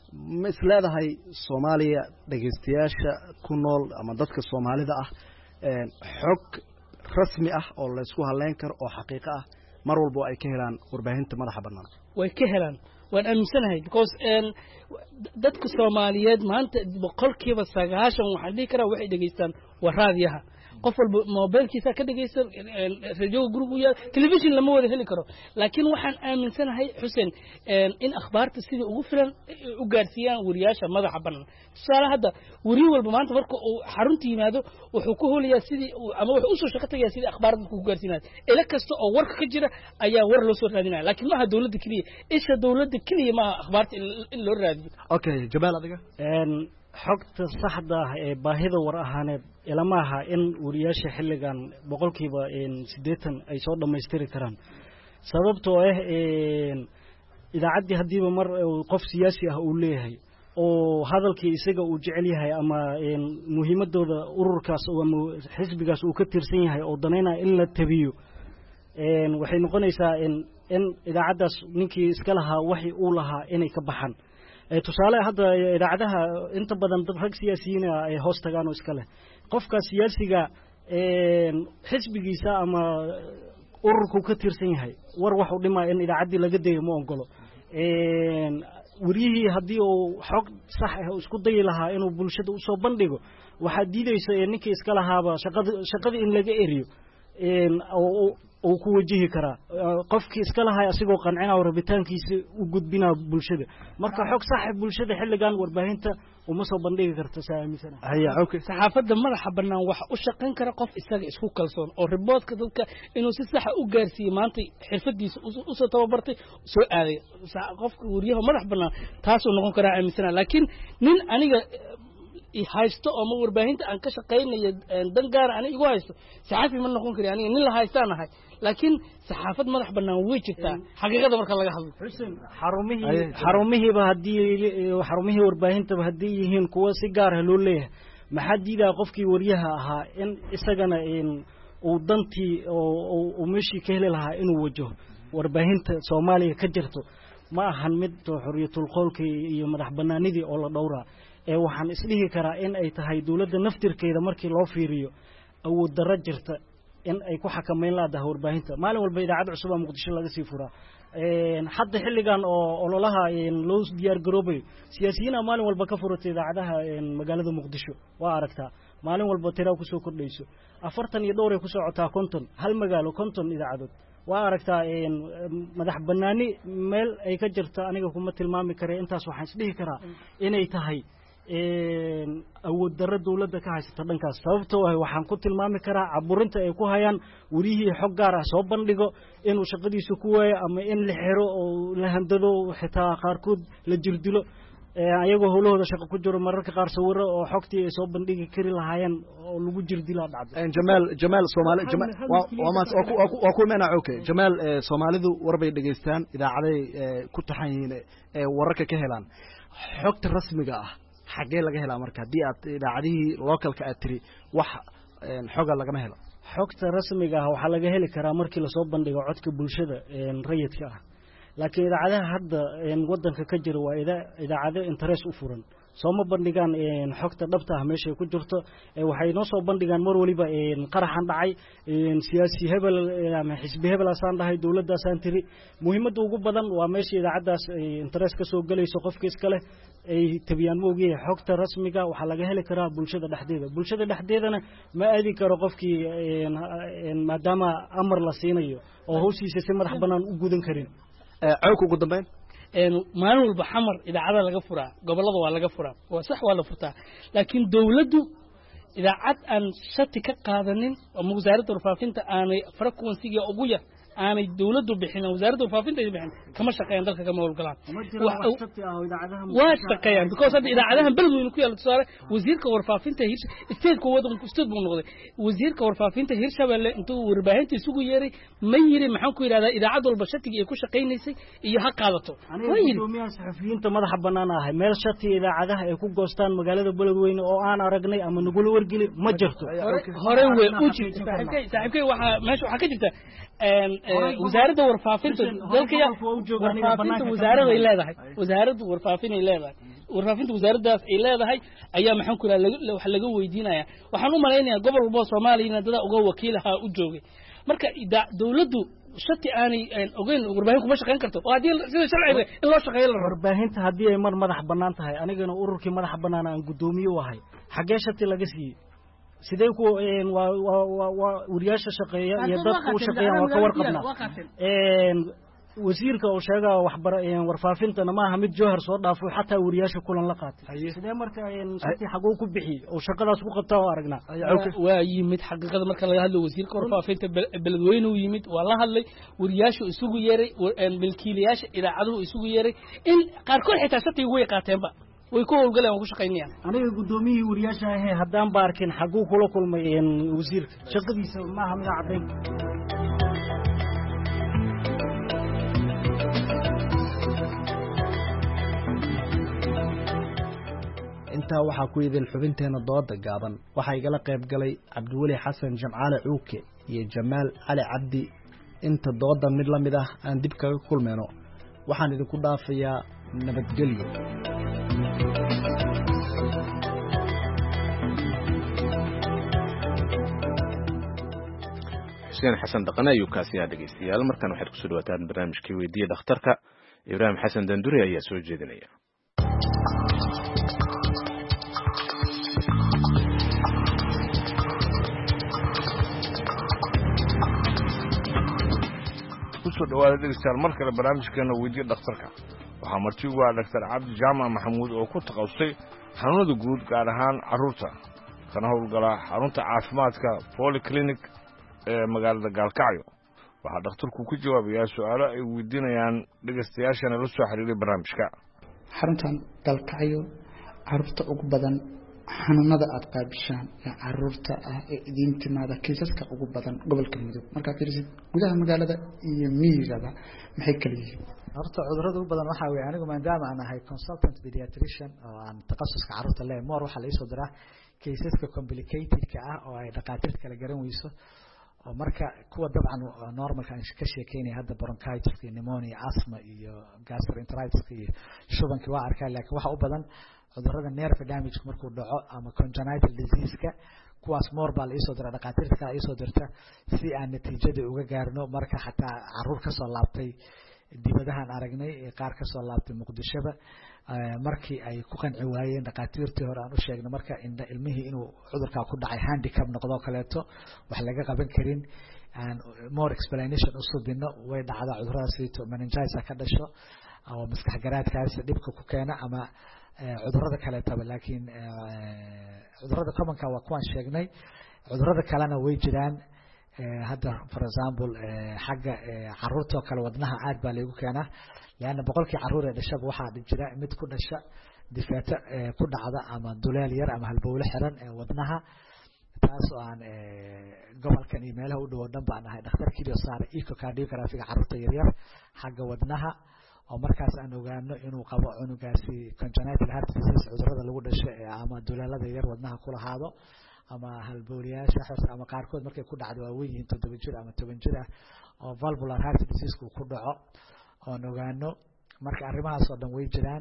[SPEAKER 5] ma isleedahay Soomaaliya dhageystayaasha ku nool ama dadka Soomaalida ah een xog rasmi ah oo la isku haleyn karo oo xaqiiqo ah mar walba ay ka helaan warbaahinta madaxa bannaan
[SPEAKER 13] way ka helaan waan aaminsanahay because een dadka Soomaaliyeed maanta boqolkiiba sagaashan waxa dhigi kara waxay dhageystaan waraadiyaha qof walba mobilkiisa ka dhageysan radio group iyo television lama wada heli karo laakiin waxaan aaminsanahay Xuseen in akhbaarta sida ugu filan u gaarsiiyaan wariyaasha madaxa bannaan tusaale hadda wariyo walba maanta marka uu xarunta yimaado wuxuu ku holiyaa sidii ama wuxuu u soo shaqo tagayaa sidii akhbaarta ku gaarsiinaa ila kasta oo warka ka jira ayaa war loo soo raadinaya laakiin maaha dawladda kaliya isha dawladda kaliya maaha akhbaarta in loo raadiyo
[SPEAKER 5] okay Jamaal adiga
[SPEAKER 12] een xogta saxda ah ee baahida war ahaaneed ilama aha in wariyaasha xilligan boqolkiiba siddeetan ay soo dhameystiri karaan sababtoo ah een idaacadii hadiiba mar qof siyaasi ah uu leeyahay oo hadalkii isaga uu jecel yahay ama een muhiimadooda ururkaas oo xisbigaas uu ka tirsan yahay oo danayna in la tabiyo een waxay noqonaysaa in in idaacadaas ninkii iska lahaa wixii uu lahaa inay ka baxaan ee tusaale hadda idaacadaha inta badan dad rag siyaasiyiin ah ay hoos tagaan oo iska leh qofka siyaasiga ee xisbigiisa ama ururku ka tirsan yahay war wax u dhimaa in idaacadii laga deeyo ma ogolo ee wariyihii hadii uu xog sax ah isku day lahaa inuu bulshada u soo bandhigo waxa diidayso in ninkii iska lahaaba shaqada shaqada in laga eriyo ee oo ku wajihi kara qofkii iska lahaa asigoo qancina rabitaankiisa u gudbina bulshada marka xog sax ah bulshada xilligan warbaahinta uma soo bandhigi karto saamisana
[SPEAKER 5] haya okay
[SPEAKER 13] saxaafadda madaxa bannaan waxa u shaqayn kara qof isaga isku kalsoon oo reportka dadka inuu si sax ah u gaarsiiyo maanta xirfadiisa u soo tababartay soo aaday qofka wariyaha madax bannaan taas uu noqon kara aaminsana laakiin nin aniga haysto oo ma warbaahinta aan ka shaqeynayo dan gaar ah igu haysto saxaafi ma noqon kari aniga nin la haystaan ahay laakiin saxaafad madax bannaan way jirtaa xaqiiqada marka laga hadlo
[SPEAKER 12] Xuseen xarumihii xarumihiiba hadii xarumihii warbaahinta hadii yihiin kuwa si gaar ah loo leeyahay maxaa diidaa qofkii wariyaha ahaa in isagana in uu dantii oo uu meeshii ka heli lahaa inuu wajaho warbaahinta Soomaaliya ka jirto ma ahan mid xorriyatul qowlka iyo madax bannaanidii oo la dhowraa ee waxaan isdhihi karaa in ay tahay dawladda naftirkeeda markii loo fiiriyo awood darro jirta in ay ku xakameyn laadahay warbaahinta maalin walba idaacad cusub oo Muqdisho laga sii furaa ee hadda xilligan oo ololaha loo diyaar garoobay siyaasiyiin maalin walba ka furatay idaacadaha magaalada Muqdisho waa aragtaa maalin walba tira ku soo kordhayso afartan iyo dhowr ay ku socotaa konton hal magaalo konton idaacadood waa aragtaa madax banaani meel ay ka jirto aniga kuma tilmaami kara intaas waxaan isdhihi karaa inay tahay awood darro dawladda ka haysata dhankaas sababtoo ah waxaan ku tilmaami karaa caburinta ay ku hayaan welihii xog gaar ah soo bandhigo inuu shaqadiisa ku waayo ama in la xiro oo la handado xitaa qaarkood la jirdilo ayagoo howlahooda shaqo ku jiro mararka qaar sawiro oo xogtii ay soo bandhigi kari lahaayeen oo lagu jirdilaa dhacday
[SPEAKER 5] jamaal jamaal soomaali waa ku meenaa okay jamaal soomaalidu warbay dhegaystaan idaacaday ku taxan yihiin wararka ka helaan xogta rasmiga ah xaggee laga helaa marka haddii aad idaacadihii localka aad tiri wax xoga lagama helo
[SPEAKER 12] xogta rasmiga ah waxaa laga heli karaa markii lasoo bandhigo codka bulshada rayidka ah laakiin idaacadaha hadda wadanka ka jira waa idaacado interest u furan sooma bandhigaan xogta dhabta ah meesha ay ku jirto waxay noo soo bandhigaan mar waliba qaraxan dhacay siyaasi hebel ama xisbi hebel asaan dhahay dawladdaasaan tiri muhiimadda ugu badan waa meesha idaacaddaas interest ka soo gelayso qofka iskale ay tabiyaan ma ogyahay xogta rasmiga waxaa laga heli karaa bulshada dhexdeeda bulshada dhexdeedana ma aadi karo qofkii maadaama amar la siinayo oo hawshiisa si madax bannaan u gudan karin
[SPEAKER 5] cawka ugu dambeyn
[SPEAKER 13] maalin walba xamar idaacada laga furaa gobolada waa laga furaa waa sax waa la furtaa laakiin dawladdu idaacad aan shati ka qaadanin ama wasaaradda warfaafinta aanay frequency-ga ugu yar aanay dawladdu bixin wasaaradda warfaafinta ay bixin kama shaqeeyaan dalka kama howlgalaan waa shaqeeyaan because hadda idaacadahan beledweyne ku yaala tusaale wasiirka warfaafinta state-ka wadanku state buu noqday wasiirka warfaafinta hirshabelle intuu warbaahinta isugu yeeray ma yiri maxaan ku yidhahdaa idaacad walba shatigii ay ku shaqaynaysay iyo ha qaadato
[SPEAKER 12] waa yiri gudoomiyaha saxafiyiinta madaxa bannaan ahay meel shati idaacadaha ay ku goostaan magaalada beledweyne oo aan aragnay ama nagula wargeli ma jirto
[SPEAKER 13] hore way u jirta saaxiibkay saaxiibkay waxa meesha waxa ka jirta wasaaradda warfaafinta dalka warfaafinta wasaaradda ay leedahay wasaaradda warfaafinta ay leedahay warfaafinta wasaaraddaas ay leedahay ayaa maxaan ku yiraahdaa wax laga weydiinaya waxaan u maleynayaa gobol walba Soomaaliya dad uga wakiilaha u joogay marka dawladdu shati aanay ogeyn warbaahin kuma shaqeyn karto oo hadii sida sharciga in loo shaqeeyo la
[SPEAKER 12] warbaahinta hadii ay mar madax bannaan tahay anigana ururkii madax bannaan aan gudoomiye u ahay xagee shati laga siiyay sidee ku waa waa waa wariyaasha shaqeeya iyo dadku u shaqeeyaan waa ka warqabna een wasiirka oo sheega waxbar warfaafintana ma aha mid joohar soo dhaafo xataa wariyaasha kulan la qaatay sidee marka in shati xaqo ku bixi oo shaqadaas ku qabtaa oo aragna
[SPEAKER 13] waa yimid xaqiiqada marka laga hadlo wasiirka warfaafinta beledweyne uu yimid waa la hadlay wariyaasha isugu yeeray milkiilayaasha idaacaduhu isugu yeeray in qaar kood xitaa shati way qaateenba way ku howlgaleen oo ku shaqeynayaan
[SPEAKER 12] aniga gudoomiyihii wariyaasha ahay haddaan ba arkin xaguu kula kulmay wasiirka shaqadiisa ma aha mid caddayn
[SPEAKER 5] intaa waxaa ku idil xubinteena dooda gaaban waxaa igala qayb galay cabdiweli xasan jamcaale cuuke iyo jamaal cali cabdi inta dooda mid la mid ah aan dib kaga kulmayno waxaan idinku dhaafayaa nabadgelyo
[SPEAKER 1] xuseen xasan dhaqane ayuu kaasiyaa dhegeystayaal markaan waxaad kusoo dhawaataan barnaamijkii weydiiya dhakhtarka ibraahim xasan dandure ayaa soo jeedinaya
[SPEAKER 14] kusoo dhawaada dhegeystayaal mar kale barnaamijkeena weydiiya dhakhtarka waxaa marti ugu ah dhaktar cabdi jaamac maxamuud oo ku takhasusay xanuunada guud gaar ahaan carruurta kana howlgala xarunta caafimaadka polyclinic ee magaalada gaalkacyo waxaa dhakhtarku ku jawaabayaa su-aalo ay weydiinayaan dhegeystayaashana la soo xiriiray barnaamijka
[SPEAKER 15] xaruntan gaalkacyo carruurta ugu badan xanuunada aad qaabishaan ee caruurta ah ee idiin timaada kiisaska ugu badan gobolka mudug markaa fiirisid gudaha magaalada iyo miyigaba maxay kala yihiin
[SPEAKER 16] horta cudurrada ugu badan waxaa weeye anigu maadaama aan ahay consultant pediatrician oo aan takhasuska carruurta leh moor waxaa la iisoo diraa kiisaska complicatedka ah oo ay dhakhaatiirta kala garan weyso oo marka kuwa dabcan normalka aan ka sheekeynaya hadda bronchitis iyo pneumonia asthma iyo gastroenteritis iyo shubanki waa arkaa laakiin waxa u badan cudurrada nerve damage markuu dhaco ama congenital disease-ka kuwaas moor baa la iisoo dira dhakhaatiirta kale iisoo dirta si aan natiijada uga gaarno marka xataa caruur ka soo laabtay dibadahan aragnay qaar ka soo laabtay muqdishoba markii ay ku qanci waayeen dhakhaatiirtii hore aan u sheegnay marka ilmihii inuu cudurkaa ku dhacay handicap noqdo kaleeto wax laga qaban karin aan more explanation u subino way dhacda cuduradaasito meningitis ka dhasho ama maskax garaadkaas dhibka ku keena ama cudurada kale taba laakiin cudurada commonka waa kuwan sheegnay cudurada kalena way jiraan hadda for example xagga caruurta kale wadnaha aad baa lagu keenaa laana boqolkii caruur ee dhashaba waxaa jira mid ku dhasha difaato ku dhacda ama duleel yar ama halbowle xiran ee wadnaha taas oo aan gobolkan iyo meelaha u dhow dhan baan ahay dhakhtarkii oo saaray echocardiography caruurta yar yar xagga wadnaha oo markaas aan ogaano inuu qabo cunugaasi congenital heart disease cudurada lagu dhasho ama duleelada yar wadnaha ku lahaado ama halbowlayaasha xirta ama qaarkood markay ku dhacdo waa weyn yihiin toddoba jir ama toban jir ah oo valvular heart disease ku dhaco oo ogaano marka arrimahaas oo dhan way jiraan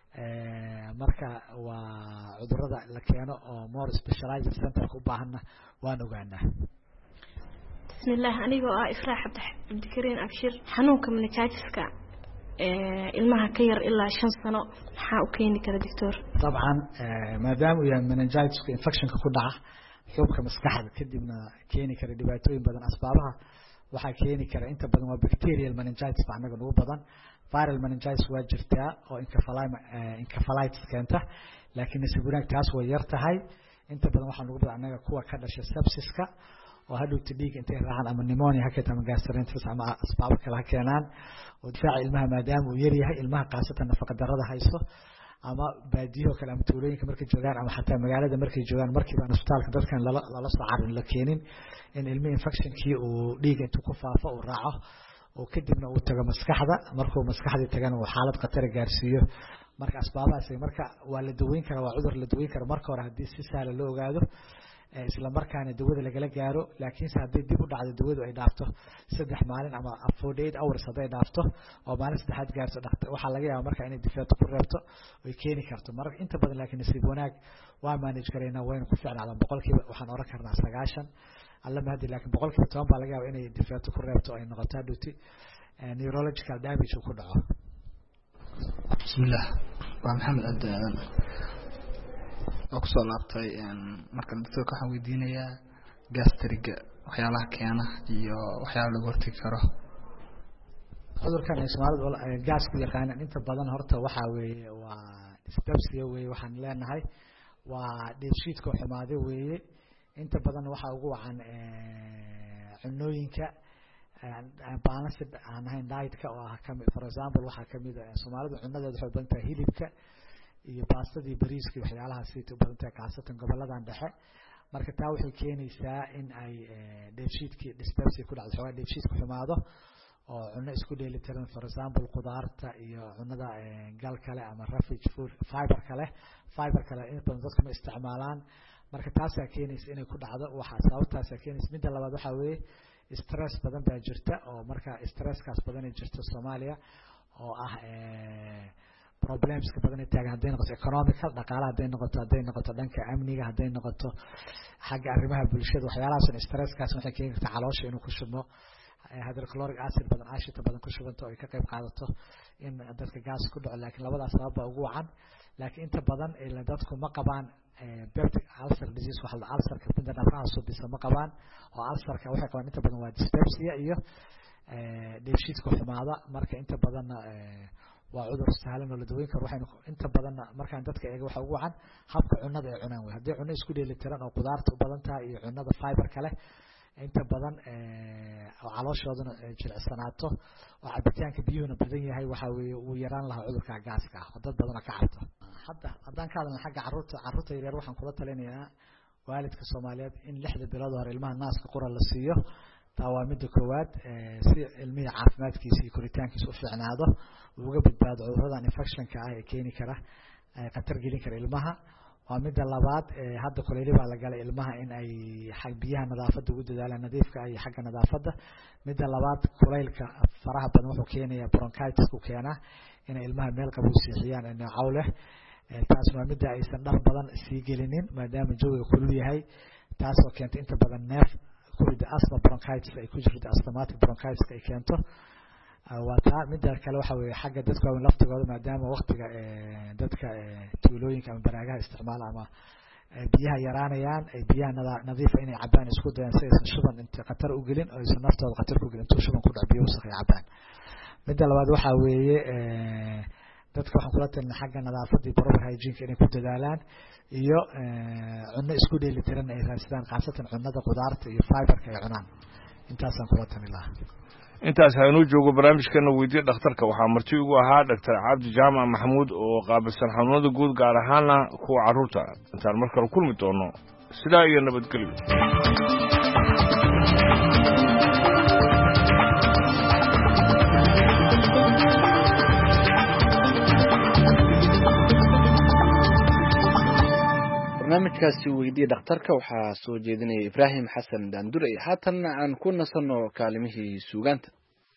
[SPEAKER 16] marka waa cudurada la keeno oo more specialized center u baahana waan ogaanaa
[SPEAKER 17] bismillah aniga oo Israax Cabdikariin Abshir xanuunka meningitis-ka ilmaha ka yar ilaa shan sano maxaa u keeni kara doctor
[SPEAKER 16] dabcan maadaama uu yahay meningitis infection ku dhaca xubka maskaxda kadibna keeni kara dhibaatooyin badan asbaabaha waxa keeni kara inta badan waa bacterial meningitis macnaheedu ugu badan viral meningitis waa jirtaa oo encephalitis keenta laakiin isbuunaag taas way yar tahay inta badan waxa lagu badan anaga kuwa ka dhashay sepsis-ka oo hadhow dhiig intay raacaan ama pneumonia ha keento ama gastroenteritis ama asbaab kale keenaan oo difaaca ilmaha maadaama uu yar yahay ilmaha qaasatan nafaqa darrada hayso ama baadiyo kale ama tuulooyinka markay joogaan ama xataa magaalada markay joogaan markiiba isbitaalka dadkan lala lala soo carin la keenin in ilmi infectionkii uu dhiig intuu ku faafo uu raaco oo kadibna uu tago maskaxda markuu maskaxda tagana uu xaalad khatar gaarsiiyo marka asbaabahaas marka waa la daweyn karaa waa cudur la daweyn karo marka hore hadii si sahal loo ogaado isla markaana dawada lagala gaaro laakiin haddii dib u dhacdo dawadu ay dhaafto saddex maalin ama forty-eight hours haday dhaafto oo maalin saddexaad gaarto dhakhtar waxa laga yaabaa marka inay difaato ku reebto oo keeni karto marka inta badan laakiin nasiib wanaag waa manage karayna wayna ku fiicnaadan boqolkiiba waxaan oran karnaa sagaashan alla ma hadii laakiin boqolkiiba toban baa laga yaabaa inay difaato ku reebto ay noqoto dhuti neurological damage ku dhaco
[SPEAKER 18] bismillah waa maxamed abdaadan oo ku soo laabtay marka dadka waxaan weydiinayaa gastriga waxyaalaha keena iyo waxyaalaha lagu hortagi karo
[SPEAKER 16] cudurkan ay Soomaalidu gas ku yaqaanaan inta badan horta waxa weeye waa dyspepsia weeye waxaan leenahay waa dheefshiidka xumaaday weeye inta badan waxa ugu wacan cunooyinka balanced aan ahayn diet-ka oo ah for example waxa kamid ah Soomaalidu cunadeeda waxay badan tahay hilibka iyo baastadii bariiska waxyaalaha siito badantaa kaasatan goboladan dhexe marka taa waxay keenaysaa in ay dheefshiidkii dyspepsia ku dhacdo xogaa dheefshiidku xumaado oo cunno isku dheeli tiran for example qudaarta iyo cunnada gal kale ama roughage food fiber kale fiber kale in badan dadku ma isticmaalaan marka taas ayaa keenaysa inay ku dhacdo waxa sababtaas ayaa keenaysa midda labaad waxa weeye stress badan baa jirta oo marka stresskaas badan ay jirto Soomaaliya oo ah problems ka badan taagan haday noqoto economical dhaqaalaha haday noqoto haday noqoto dhanka amniga haday noqoto xagga arrimaha bulshada waxyaalahaas stresskaas waxay keeni kartaa caloosha inuu ku shubmo hydrochloric acid badan aashita badan ku shubanto ay ka qayb qaadato in dadka gas ku dhaco laakiin labadaas sabab ugu wacan laakiin inta badan ee dadku ma qabaan peptic ulcer disease waxa la ulcer ka midna nafraha soo bisa ma qabaan oo ulcer ka waxay qabaan inta badan waa dyspepsia iyo dheefshiidka xumaada marka inta badan waa cudur sahlan oo la daweyn karo waxaynu inta badan markaan dadka eego waxa ugu wacan habka cunnada ay cunaan way hadii cunno isku dheeli tiran oo qudaarta u badan tahay iyo cunnada fiber kale inta badan ee calooshoodana jilicsanaato oo cabitaanka biyuhuna badan yahay waxa weeye uu yaraan lahaa cudurka gaaska ah dad badan ka cabto hadda haddaan ka hadalno xagga carruurta carruurta yar waxaan kula talinayaa waalidka Soomaaliyeed in lixda bilood hore ilmaha naaska qura la siiyo taa waa midda koowaad si ilmihi caafimaadkiisa iyo koritaankiisa u fiicnaado uga badbaado cudurrada infection-ka ah ee keeni kara khatar gelin kara ilmaha waa midda labaad hadda kuleeli baa la galay ilmaha in ay xag biyaha nadaafadda ugu dadaalaan nadiifka iyo xagga nadaafadda midda labaad kuleylka faraha badan wuxuu keenayaa bronchitis ku keena in ilmaha meel qabow siixiyaan in caw leh taas waa midda aysan dhar badan sii gelinin maadaama jawiga kulul yahay taas oo keenta inta badan neef kurida asthma bronchitis ay ku jirto asthmatic bronchitis ay keento waa taa midda kale waxa weeye xagga dadka waa laftigooda maadaama waqtiga dadka tuulooyinka ama baraagaha isticmaala ama biyaha yaraanayaan ay biyaha nadiifa inay cabaan isku dayaan si aysan shuban inta khatar u gelin oo aysan naftooda khatar ku gelin intuu shuban ku dhac biyo wasakh ay cabaan midda labaad waxaa weeye dadka waxaan kula talina xagga nadaafadda iyo proper hygiene inay ku dadaalaan iyo cunno isku dheeli tiran ay raadsadaan khaasatan cunnada qudaarta iyo fiberka ay cunaan intaasaan kula talin lahaa
[SPEAKER 14] intaas haynuu joogo barnaamijkeena weydiye dhakhtarka waxaa marti ugu ahaa doctor cabdi jaamac maxamuud oo qaabilsan xanuunada guud gaar ahaana kuwa carruurta intaan mar kale kulmi doono sidaa iyo nabadgelyo
[SPEAKER 2] barnaamijkaasi weydiye dhakhtarka waxaa soo jeedinaya ibraahim xasan daandure haatanna aan ku nasanno kaalimihii suugaanta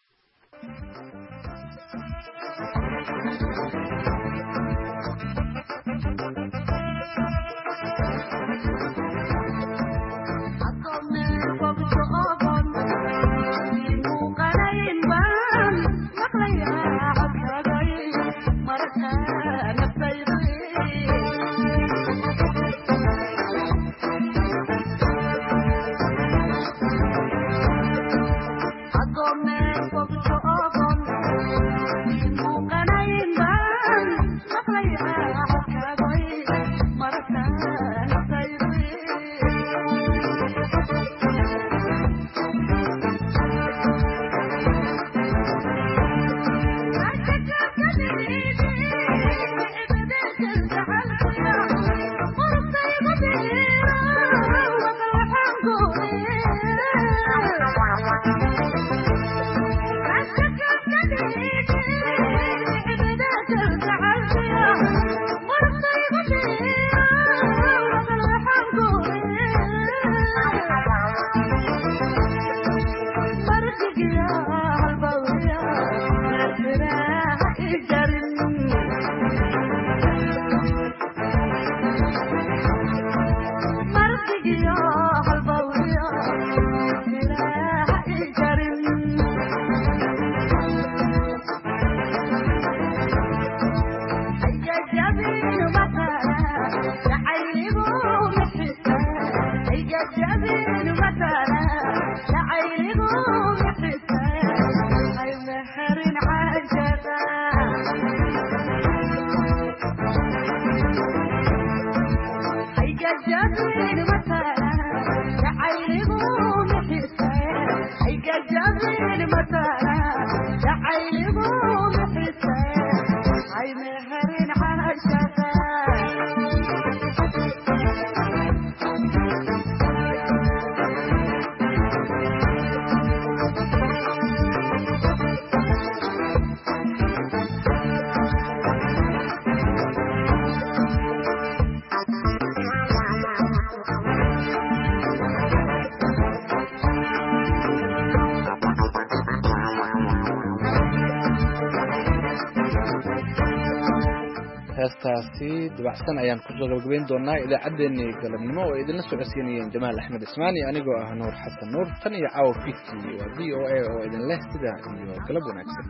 [SPEAKER 2] heestaasi dabacsan ayaan kusoo gabagabayn doonaa idaacaddeenii galabnimo oo idinla socodsiinayeen jamaal axmed ismaani anigoo ah nuur xasan nuur tan iyo caawa fiti waa v o a oo idin leh sidaa iyo galab wanaagsan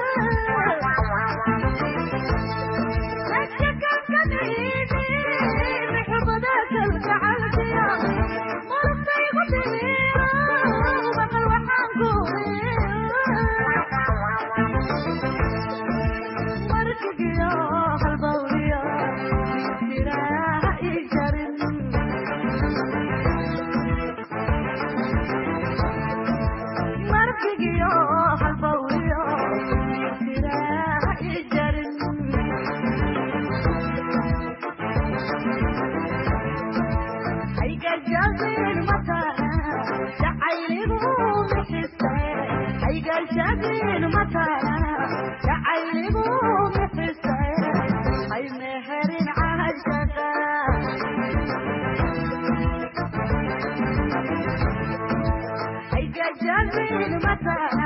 [SPEAKER 19] Let's جابين مطانا جعيلبو محسة هيقا جابين مطانا جعيلبو محسة هاي مهرين عاشقا هيقا جابين مطانا